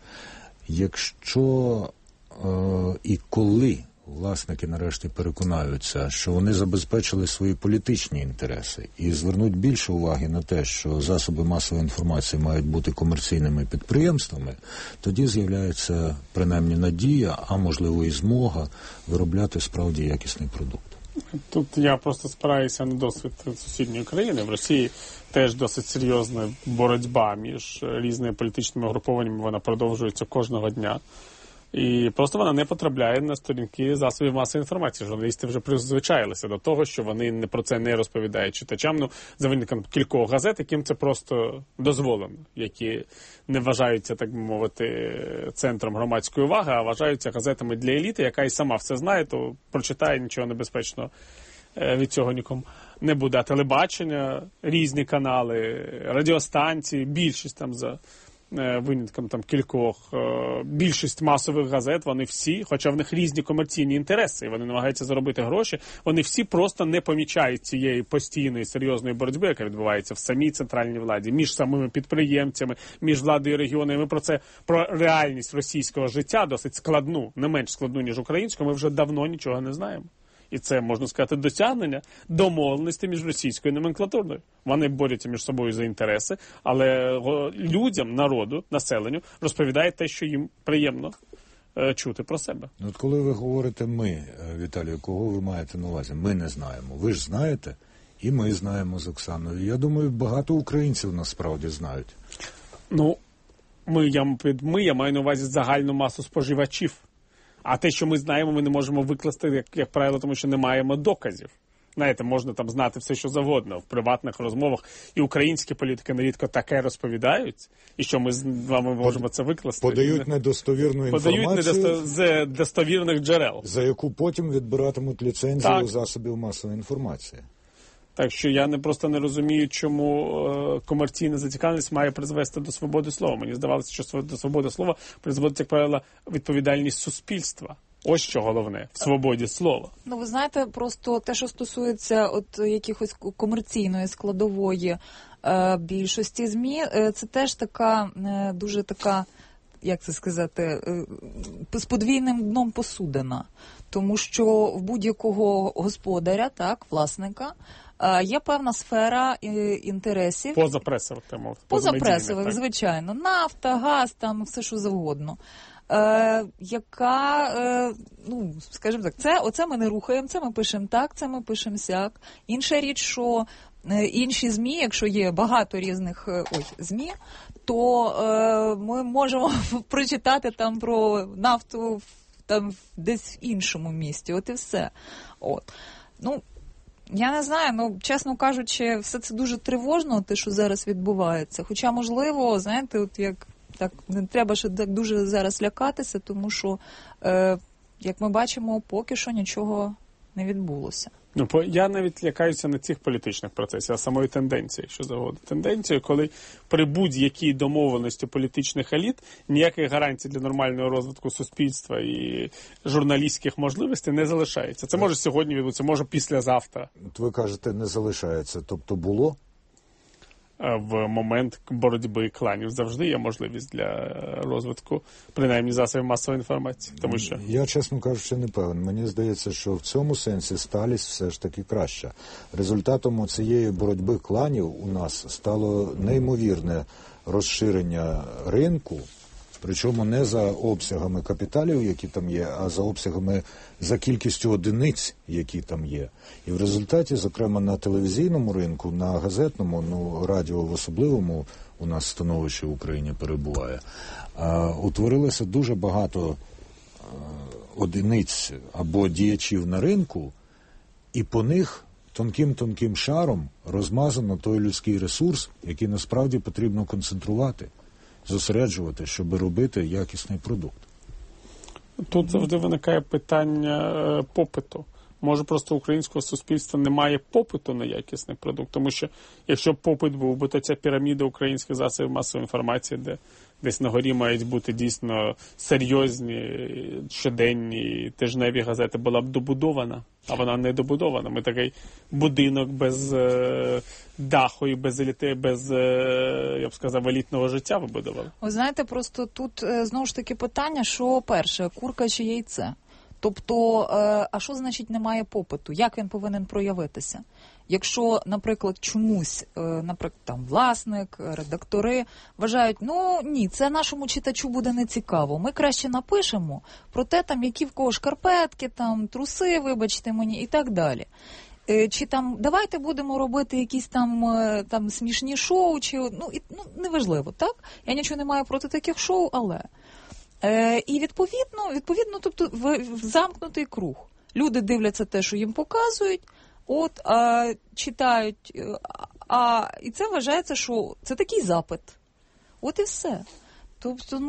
S16: Якщо і коли власники нарешті переконаються, що вони забезпечили свої політичні інтереси і звернуть більше уваги на те, що засоби масової інформації мають бути комерційними підприємствами, тоді з'являється принаймні надія, а можливо і змога виробляти справді якісний продукт.
S13: Тут я просто спираюся на досвід сусідньої країни. В Росії теж досить серйозна боротьба між різними політичними угрупованнями, вона продовжується кожного дня. І просто вона не потрапляє на сторінки засобів масової інформації. Журналісти вже призвичаїлися до того, що вони про це не розповідають читачам. Ну, за винятком кількох газет, яким це просто дозволено, які не вважаються, так би мовити, центром громадської уваги, а вважаються газетами для еліти, яка і сама все знає, то прочитає, нічого небезпечного від цього нікому не буде. А телебачення, різні канали, радіостанції, більшість там за винятком там кількох, більшість масових газет, вони всі, хоча в них різні комерційні інтереси, і вони намагаються заробити гроші, вони всі просто не помічають цієї постійної серйозної боротьби, яка відбувається в самій центральній владі, між самими підприємцями, між владою і регіонами. Ми про реальність російського життя, досить складну, не менш складну, ніж українську, ми вже давно нічого не знаємо. І це, можна сказати, досягнення домовленості між російською номенклатурою. Вони борються між собою за інтереси, але людям, народу, населенню розповідають те, що їм приємно чути про себе.
S16: От коли ви говорите «ми», Віталію, кого ви маєте на увазі? Ми не знаємо. Ви ж знаєте, і ми знаємо з Оксаною. Я думаю, багато українців насправді знають.
S13: Ну, я маю на увазі загальну масу споживачів. А те, що ми знаємо, ми не можемо викласти, як правило, тому що не маємо доказів. Знаєте, можна там знати все, що завгодно в приватних розмовах. І українські політики нерідко таке розповідають, і що ми з вами можемо це викласти.
S16: Подають недостовірну інформацію.
S13: З достовірних джерел.
S16: За яку потім відбиратимуть ліцензію засобів масової інформації.
S13: Так що я просто не розумію, чому комерційна зацікавленість має призвести до свободи слова. Мені здавалося, що до свободи слова призводить, як правило, відповідальність суспільства. Ось що головне в свободі слова.
S10: Ну, ви знаєте, просто те, що стосується от якихось комерційної складової більшості ЗМІ, це теж така, дуже така, як це сказати, з подвійним дном посудина. Тому що в будь-якого господаря, так, власника, є певна сфера інтересів.
S13: Позапресових, так мовити.
S10: Позапресових, звичайно. Нафта, газ, там все, що завгодно. Яка, ну, скажімо так, оце ми не рухаємо, це ми пишемо так, це ми пишемо сяк. Інша річ, що інші ЗМІ, якщо є багато різних ЗМІ, то ми можемо прочитати там про нафту там десь в іншому місті. От і все. От. Ну, я не знаю, ну, чесно кажучи, все це дуже тривожно, те, що зараз відбувається. Хоча, можливо, знаєте, от як так, не треба ще так дуже зараз лякатися, тому що, як ми бачимо, поки що нічого не відбулося.
S13: Ну, я навіть лякаюся не цих політичних процесів, а самої тенденції, що завгодно. Тенденцію, коли при будь-якій домовленості політичних еліт ніяких гарантій для нормального розвитку суспільства і журналістських можливостей не залишається. Це може сьогодні відбутися, може післязавтра.
S16: Ви кажете, не залишається. Тобто було?
S13: В момент боротьби кланів завжди є можливість для розвитку, принаймні, засобів масової інформації. Тому що
S16: я, чесно кажучи, не певен. Мені здається, що в цьому сенсі сталість все ж таки краща. Результатом цієї боротьби кланів у нас стало неймовірне розширення ринку, причому не за обсягами капіталів, які там є, а за кількістю одиниць, які там є. І в результаті, зокрема, на телевізійному ринку, на газетному, ну, радіо в особливому у нас становище в Україні перебуває, утворилося дуже багато одиниць або діячів на ринку, і по них тонким-тонким шаром розмазано той людський ресурс, який насправді потрібно концентрувати, зосереджувати, щоб робити якісний продукт.
S13: Тут завжди виникає питання попиту. Може, просто українського суспільства немає попиту на якісний продукт, тому що якщо попит був би, то ця піраміда українських засобів масової інформації, де десь на горі мають бути дійсно серйозні, щоденні, тижневі газети, була б добудована, а вона не добудована. Ми такий будинок без даху і без я б сказав, елітного життя вибудували.
S10: Ви знаєте, просто тут знову ж таки питання, що перше, курка чи яйце? Тобто, а що значить немає попиту? Як він повинен проявитися? Якщо, наприклад, чомусь, наприклад, там власник, редактори вважають, ну ні, це нашому читачу буде нецікаво, ми краще напишемо про те, там, які в кого шкарпетки, там, труси, вибачте мені, і так далі. Чи там давайте будемо робити якісь там смішні шоу, чи неважливо, так? Я нічого не маю проти таких шоу, але і відповідно, тобто в замкнутий круг. Люди дивляться те, що їм показують, читають, і це вважається, що це такий запит. От і все. Тобто,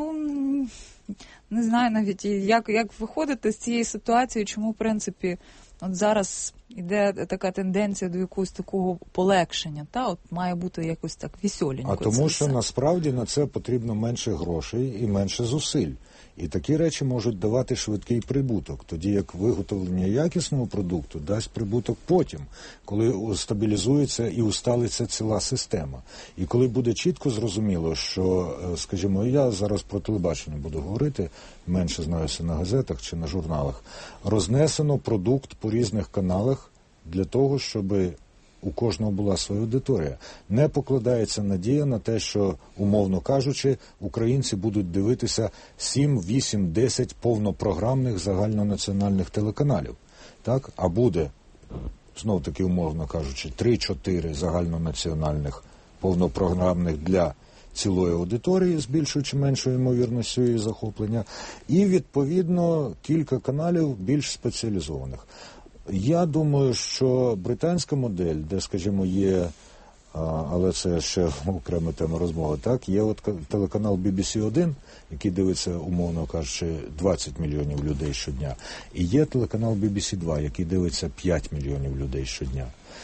S10: не знаю навіть, як виходити з цієї ситуації, чому, в принципі, от зараз іде така тенденція до якогось такого полегшення, от має бути якось так веселенько.
S16: А тому, що насправді на це потрібно менше грошей і менше зусиль. І такі речі можуть давати швидкий прибуток, тоді як виготовлення якісного продукту дасть прибуток потім, коли стабілізується і усталиться ціла система. І коли буде чітко зрозуміло, що, скажімо, я зараз про телебачення буду говорити, менше знаюся на газетах чи на журналах, рознесено продукт по різних каналах для того, щоб у кожного була своя аудиторія. Не покладається надія на те, що, умовно кажучи, українці будуть дивитися 7, 8, 10 повнопрограмних загальнонаціональних телеканалів. Так? А буде, знов-таки умовно кажучи, 3-4 загальнонаціональних повнопрограмних для цілої аудиторії з більшою чи меншою ймовірністю її захоплення. І, відповідно, кілька каналів більш спеціалізованих. Я думаю, що британська модель, де, скажімо, є, але це ще окрема тема розмови, так, є от телеканал BBC-1, який дивиться, умовно кажучи, 20 мільйонів людей щодня, і є телеканал BBC-2, який дивиться 5 мільйонів людей щодня.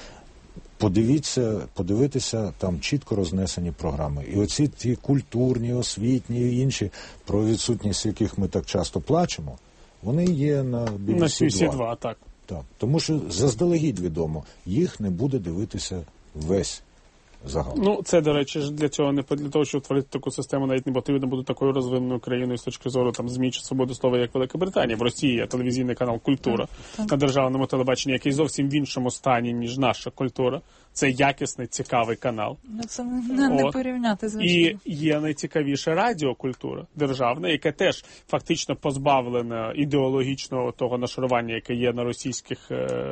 S16: Подивитися, там чітко рознесені програми. І оці ті культурні, освітні і інші, про відсутність яких ми так часто плачемо, вони є на BBC-2.
S13: На BBC-2, так.
S16: Так, тому що заздалегідь відомо, їх не буде дивитися весь загал.
S13: Це, до речі, для цього не для того, щоб створити таку систему, навіть не потрібно бути такою розвиненою країною з точки зору ЗМІ чи свободи слова, як Велика Британія. В Росії є телевізійний канал «Культура» на державному телебаченні, який зовсім в іншому стані, ніж наша культура. Це якісний, цікавий канал.
S10: Це не порівняти, звичайно.
S13: І є найцікавіше радіокультура державна, яке теж фактично позбавлене ідеологічного того нашарування, яке є на російських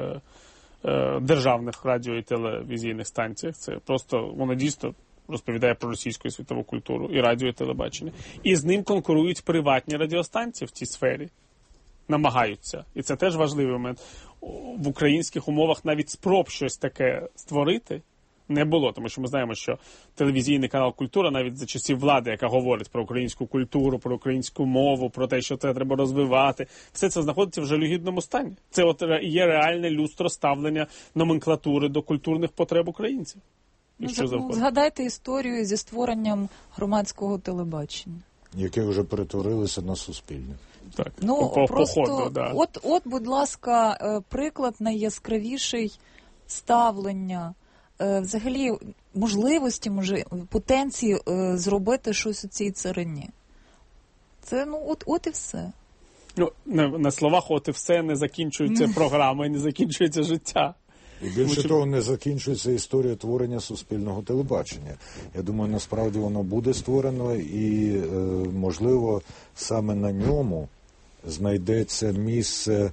S13: державних радіо і телевізійних станціях. Це просто, воно дійсно розповідає про російську і світову культуру, і радіо, і телебачення. І з ним конкурують приватні радіостанції в цій сфері. Намагаються. І це теж важливий момент. В українських умовах навіть спроб щось таке створити не було, тому що ми знаємо, що телевізійний канал «Культура» навіть за часів влади, яка говорить про українську культуру, про українську мову, про те, що це треба розвивати, все це знаходиться в жалюгідному стані. Це от є реальне люстро ставлення номенклатури до культурних потреб українців.
S10: Згадайте історію зі створенням громадського телебачення.
S16: Яке вже перетворилося на суспільне.
S13: Так,
S10: просто, от, будь ласка, приклад найяскравіший ставлення, взагалі можливості, потенції зробити щось у цій царині. Це, от і все.
S13: На словах от і все не закінчується програма і не закінчується життя.
S16: І більше того, не закінчується історія творення суспільного телебачення. Я думаю, насправді воно буде створено і, можливо, саме на ньому знайдеться місце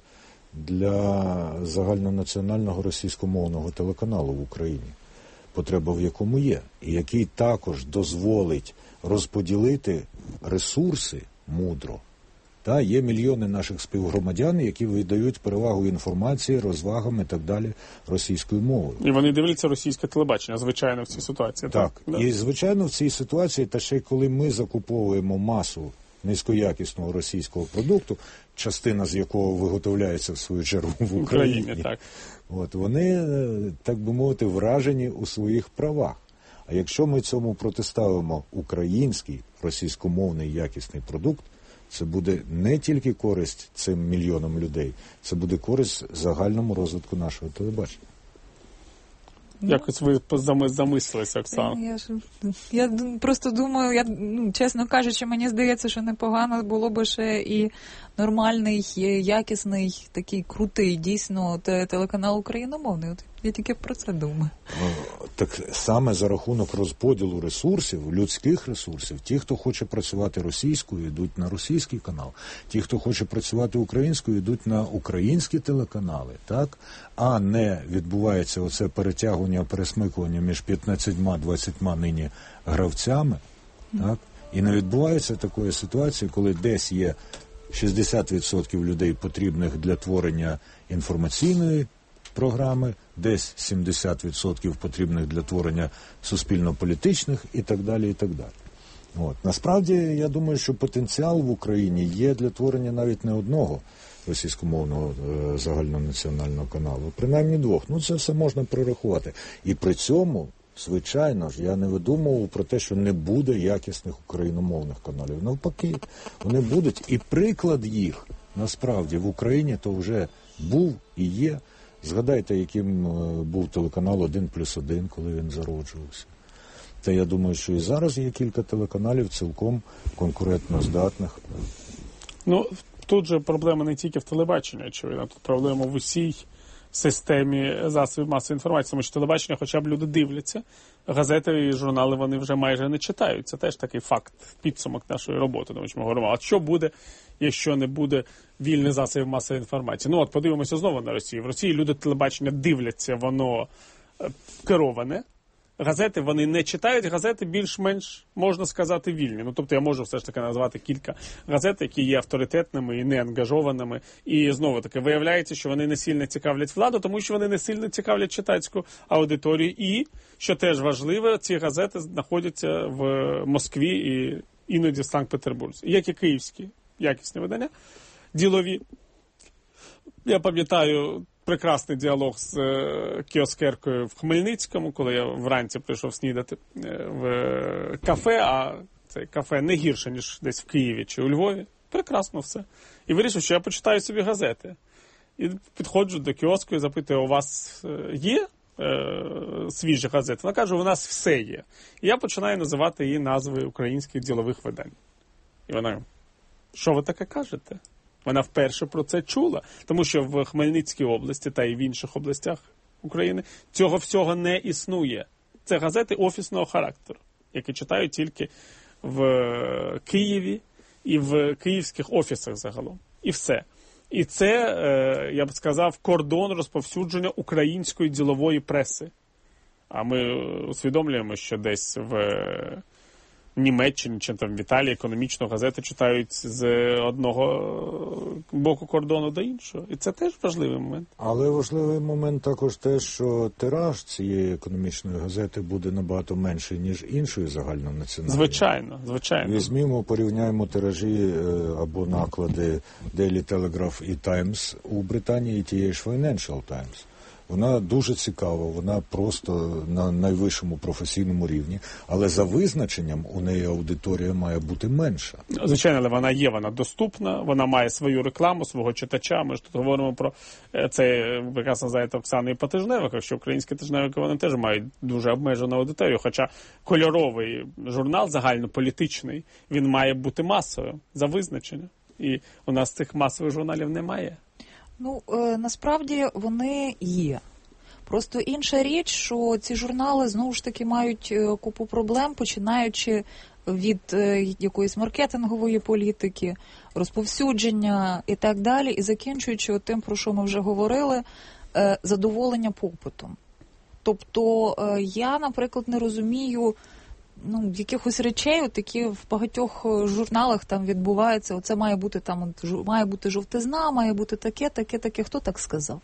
S16: для загальнонаціонального російськомовного телеканалу в Україні, потреба в якому є, і який також дозволить розподілити ресурси мудро. Є мільйони наших співгромадян, які віддають перевагу інформації, розвагам і так далі російською мовою.
S13: І вони дивляться російське телебачення, звичайно, в цій ситуації.
S16: Так. І, звичайно, в цій ситуації, та ще й коли ми закуповуємо масу низькоякісного російського продукту, частина з якого виготовляється, в свою чергу, в Україні,
S13: так.
S16: Вони, так би мовити, вражені у своїх правах. А якщо ми цьому протиставимо український, російськомовний якісний продукт, це буде не тільки користь цим мільйонам людей, це буде користь загальному розвитку нашого телебачення.
S13: Якось ви замислилися, Оксана.
S10: Я просто думаю, чесно кажучи, мені здається, що непогано було б ще і нормальний, якісний, такий крутий, дійсно, телеканал україномовний. От я тільки про це думаю.
S16: Так саме за рахунок розподілу ресурсів, людських ресурсів, ті, хто хоче працювати російською, йдуть на російський канал. Ті, хто хоче працювати українською, йдуть на українські телеканали, так? А не відбувається оце перетягування, пересмикування між 15-20 нині гравцями, так? І не відбувається такої ситуації, коли десь є 60% людей, потрібних для творення інформаційної програми, десь 70% потрібних для творення суспільно-політичних і так далі, і так далі. От. Насправді, я думаю, що потенціал в Україні є для творення навіть не одного російськомовного загальнонаціонального каналу, принаймні двох. Це все можна прорахувати. І при цьому, звичайно ж, я не видумував про те, що не буде якісних україномовних каналів. Навпаки, вони будуть. І приклад їх, насправді, в Україні то вже був і є. Згадайте, яким був телеканал 1+1, коли він зароджувався. Та я думаю, що і зараз є кілька телеканалів цілком конкурентно здатних.
S13: Тут же проблема не тільки в телебаченні, очевидно. Тут проблема в усій системі засобів масової інформації, тому що телебачення хоча б люди дивляться, газети і журнали вони вже майже не читають. Це теж такий факт, підсумок нашої роботи, тому що ми говоримо, а що буде, якщо не буде вільних засобів масової інформації? Подивимося знову на Росію. В Росії люди телебачення дивляться, воно кероване. Газети вони не читають, газети більш-менш, можна сказати, вільні. Тобто я можу все ж таки назвати кілька газет, які є авторитетними і неангажованими. І знову-таки виявляється, що вони не сильно цікавлять владу, тому що вони не сильно цікавлять читацьку аудиторію. І, що теж важливо, ці газети знаходяться в Москві і іноді в Санкт-Петербурзі. Як і київські якісні видання, ділові. Я пам'ятаю прекрасний діалог з кіоскеркою в Хмельницькому, коли я вранці прийшов снідати в кафе, а це кафе не гірше, ніж десь в Києві чи у Львові. Прекрасно все. І вирішив, що я почитаю собі газети. І підходжу до кіоску і запитую, у вас є свіжі газети? Вона каже, у нас все є. І я починаю називати її назви українських ділових видань. І вона, що ви таке кажете? Вона вперше про це чула, тому що в Хмельницькій області та і в інших областях України цього всього не існує. Це газети офісного характеру, які читають тільки в Києві і в київських офісах загалом. І все. І це, я б сказав, кордон розповсюдження української ділової преси. А ми усвідомлюємо, що десь в Німеччині чи там в Італії економічну газету читають з одного боку кордону до іншого. І це теж важливий момент.
S16: Але важливий момент також те, що тираж цієї економічної газети буде набагато менший, ніж іншої загальнонаціональної.
S13: Звичайно.
S16: Візьмімо, порівняємо тиражі або наклади Daily Telegraph і Times у Британії і тієї ж Financial Times. Вона дуже цікава, вона просто на найвищому професійному рівні, але за визначенням у неї аудиторія має бути менша.
S13: Звичайно, але вона є, вона доступна, вона має свою рекламу, свого читача. Ми ж тут говоримо про це, прекрасно знаєте, Оксана і по тижневиках, що українські тижневики, вони теж мають дуже обмежену аудиторію, хоча кольоровий журнал, загальнополітичний, він має бути масовим за визначенням. І у нас цих масових журналів немає.
S10: Насправді вони є. Просто інша річ, що ці журнали, знову ж таки, мають купу проблем, починаючи від якоїсь маркетингової політики, розповсюдження і так далі, і закінчуючи тим, про що ми вже говорили, задоволення попитом. Тобто я, наприклад, не розумію якихось речей, такі в багатьох журналах там відбувається, оце має бути там, має бути жовтизна, має бути таке. Хто так сказав?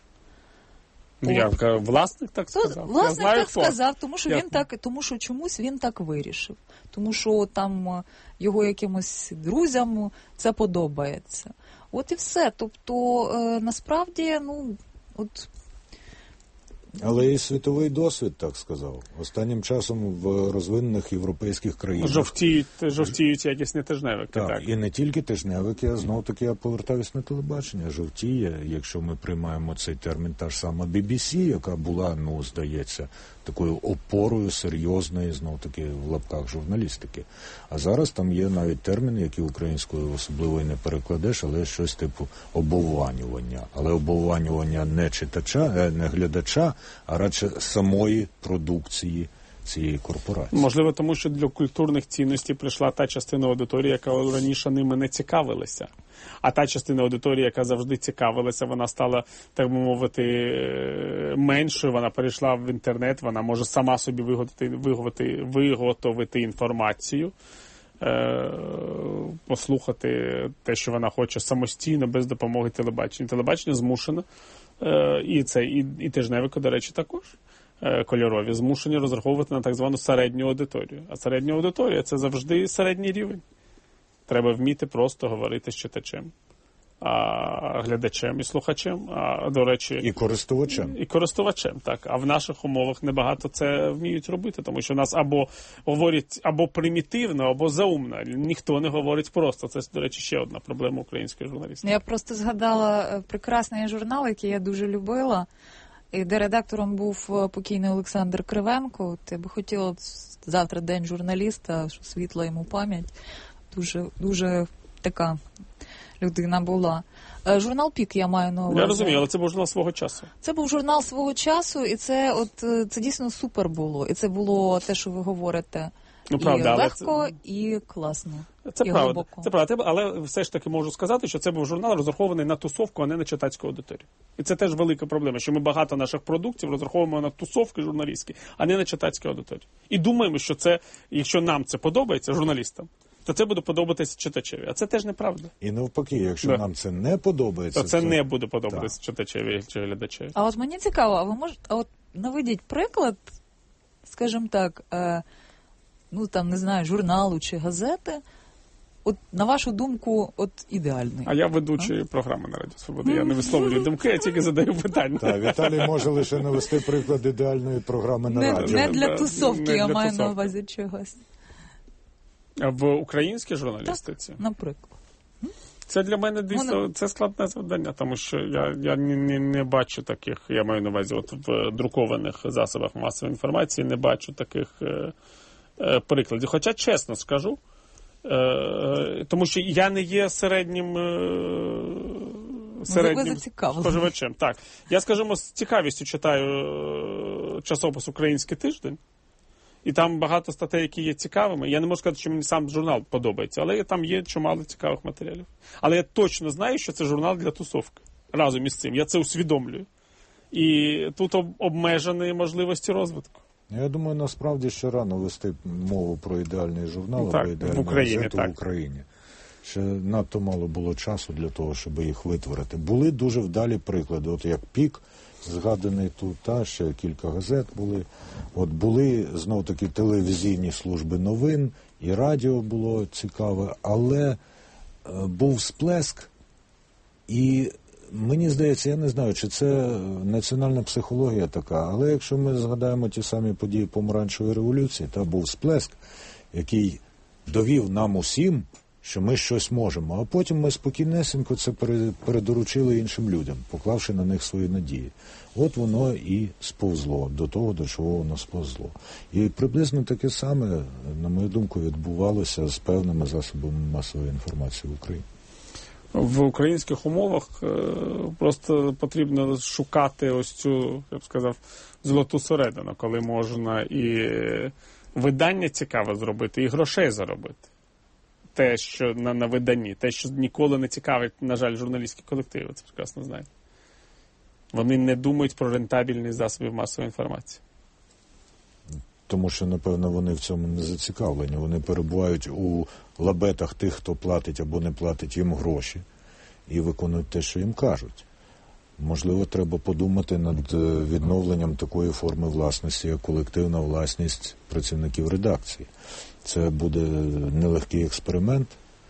S13: Власник так сказав.
S10: Власник так сказав, тому що він так, тому що чомусь він так вирішив. Тому що там його якимось друзям це подобається. От і все. Тобто, насправді,
S16: Але і світовий досвід так сказав. Останнім часом в розвинених європейських країнах
S13: жовтіють якісні тижневики.
S16: Так, і не тільки тижневики, а знов-таки я повертаюсь на телебачення. Жовтіє, якщо ми приймаємо цей термін, та ж сама BBC, яка була, здається, такою опорою серйозної, знов-таки, в лапках журналістики. А зараз там є навіть терміни, які українською особливо і не перекладеш, але щось типу обовванювання. Але обовванювання не читача, не глядача, а радше самої продукції цієї корпорації.
S13: Можливо, тому що для культурних цінностей прийшла та частина аудиторії, яка раніше ними не цікавилася. А та частина аудиторії, яка завжди цікавилася, вона стала, так би мовити, меншою, вона перейшла в інтернет, вона може сама собі виготовити інформацію, послухати те, що вона хоче самостійно, без допомоги телебачення. Телебачення змушено, і тижневики, до речі, також, кольорові, змушені розраховувати на так звану середню аудиторію. А середня аудиторія – це завжди середній рівень. Треба вміти просто говорити з читачем, глядачем і слухачем, до речі...
S16: І користувачем.
S13: І користувачем, так. А в наших умовах небагато це вміють робити, тому що нас або говорять або примітивно, або заумно. Ніхто не говорить просто. Це, до речі, ще одна проблема української журналістики.
S10: Я просто згадала прекрасний журнал, який я дуже любила, і де редактором був покійний Олександр Кривенко. Я би хотіла завтра день журналіста, що світла йому пам'ять. Дуже така людина була. Журнал «Пік» я маю на увазі.
S13: Я розумію, але це був журнал свого часу.
S10: Це був журнал свого часу, і це дійсно супер було. І це було те, що ви говорите,
S13: правда,
S10: легко, і класно.
S13: Це
S10: і
S13: правда, але все ж таки можу сказати, що це був журнал розрахований на тусовку, а не на читацьку аудиторію. І це теж велика проблема, що ми багато наших продуктів розраховуємо на тусовки журналістські, а не на читацьку аудиторію. І думаємо, що це, якщо нам це подобається, журналістам, то це буде подобатися читачеві. А це теж неправда.
S16: І навпаки, якщо нам це не подобається,
S13: то це не буде подобатися читачеві чи глядачеві.
S10: А от мені цікаво, а ви можете наведіть приклад, скажімо так, не знаю, журналу чи газети, от на вашу думку, ідеальний.
S13: А я ведучий програми на Радіо Свобода. Я не висловлюю думки, я тільки задаю питання.
S16: Так, Віталій може лише навести приклад ідеальної програми на радіо.
S10: Не для тусовки, я маю на увазі чогось.
S13: В українській журналістиці?
S10: Так, наприклад.
S13: Це для мене дійсно це складне завдання, тому що я не бачу таких, я маю на увазі в друкованих засобах масової інформації, не бачу таких прикладів. Хоча, чесно скажу, тому що я не є середнім споживачем. Так. Я, скажімо, з цікавістю читаю часопис «Український тиждень», і там багато статей, які є цікавими. Я не можу сказати, що мені сам журнал подобається, але там є чимало цікавих матеріалів. Але я точно знаю, що це журнал для тусовки. Разом із цим. Я це усвідомлюю. І тут обмежені можливості розвитку.
S16: Я думаю, насправді ще рано вести мову про ідеальний журнал або ідеальну газету в Україні. Ще надто мало було часу для того, щоб їх витворити. Були дуже вдалі приклади, як «Пік», згаданий тут, ще кілька газет були. Були, знов-таки, телевізійні служби новин, і радіо було цікаве, але був сплеск, і мені здається, я не знаю, чи це національна психологія така, але якщо ми згадаємо ті самі події помаранчевої революції, був сплеск, який довів нам усім, що ми щось можемо, а потім ми спокійнесенько це передоручили іншим людям, поклавши на них свої надії. От воно і сповзло до того, до чого воно сповзло. І приблизно таке саме, на мою думку, відбувалося з певними засобами масової інформації в Україні.
S13: В українських умовах просто потрібно шукати ось цю, я б сказав, золоту середину, коли можна і видання цікаве зробити, і грошей заробити. Те, що на виданні, те, що ніколи не цікавить, на жаль, журналістські колективи, це прекрасно знаєте. Вони не думають про рентабельність засобів масової інформації.
S16: Тому що, напевно, вони в цьому не зацікавлені. Вони перебувають у лабетах тих, хто платить або не платить їм гроші, і виконують те, що їм кажуть. Можливо, треба подумати над відновленням такої форми власності, як колективна власність працівників редакції. Це буде нелегкий експеримент,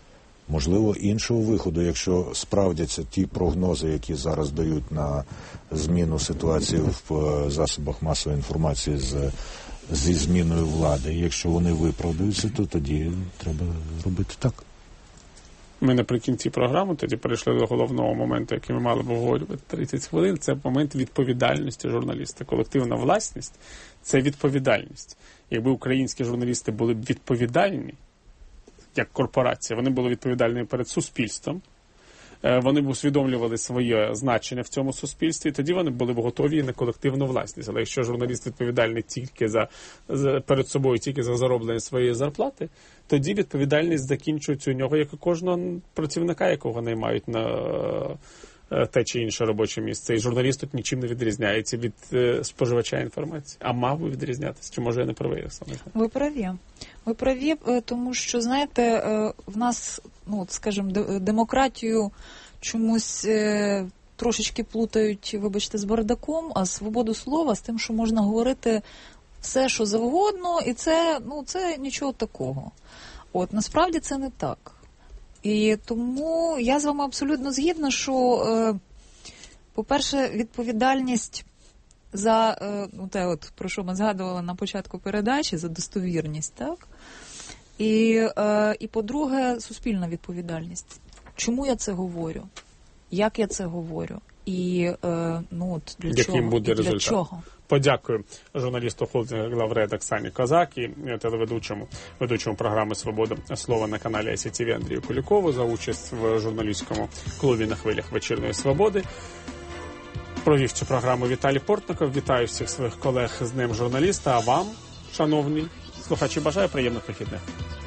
S16: Можливо, іншого виходу, якщо справдяться ті прогнози, які зараз дають на зміну ситуації в засобах масової інформації зі зміною влади. Якщо вони виправдаються, то тоді треба робити так.
S13: Ми наприкінці програми тоді перейшли до головного моменту, який ми мали б обговорювати 30 хвилин. Це момент відповідальності журналіста. Колективна власність – це відповідальність. Якби українські журналісти були б відповідальні, як корпорація, вони були відповідальні перед суспільством, вони б усвідомлювали своє значення в цьому суспільстві, і тоді вони були б готові на колективну власність. Але якщо журналіст відповідальний тільки перед собою, тільки за зароблення своєї зарплати, тоді відповідальність закінчується у нього, як і кожного працівника, якого наймають на те чи інше робоче місце. І журналіст тут нічим не відрізняється від споживача інформації. А мав би відрізнятися? Чи може я не правий?
S10: Ви праві. Ви праві, тому що, знаєте, в нас, скажімо, демократію чомусь трошечки плутають, вибачте, з бардаком, а свободу слова з тим, що можна говорити все, що завгодно, і це нічого такого. Насправді це не так. І тому я з вами абсолютно згідна, що, по-перше, відповідальність за те, про що ми згадували на початку передачі, за достовірність, так? І по-друге, суспільна відповідальність. Чому я це говорю? Як я це говорю? І для
S13: яким
S10: чого?
S13: Буде результат?
S10: Для чого?
S13: Подякую журналісту холдингу «Главред» Оксані Козак і ведучому програми «Свобода слова» на каналі ICTV Андрію Кулікову за участь в журналістському клубі «На хвилях вечірньої свободи». Провів цю програму Віталій Портников. Вітаю всіх своїх колег з Днем журналіста. А вам, шановні слухачі, бажаю приємних вихідних.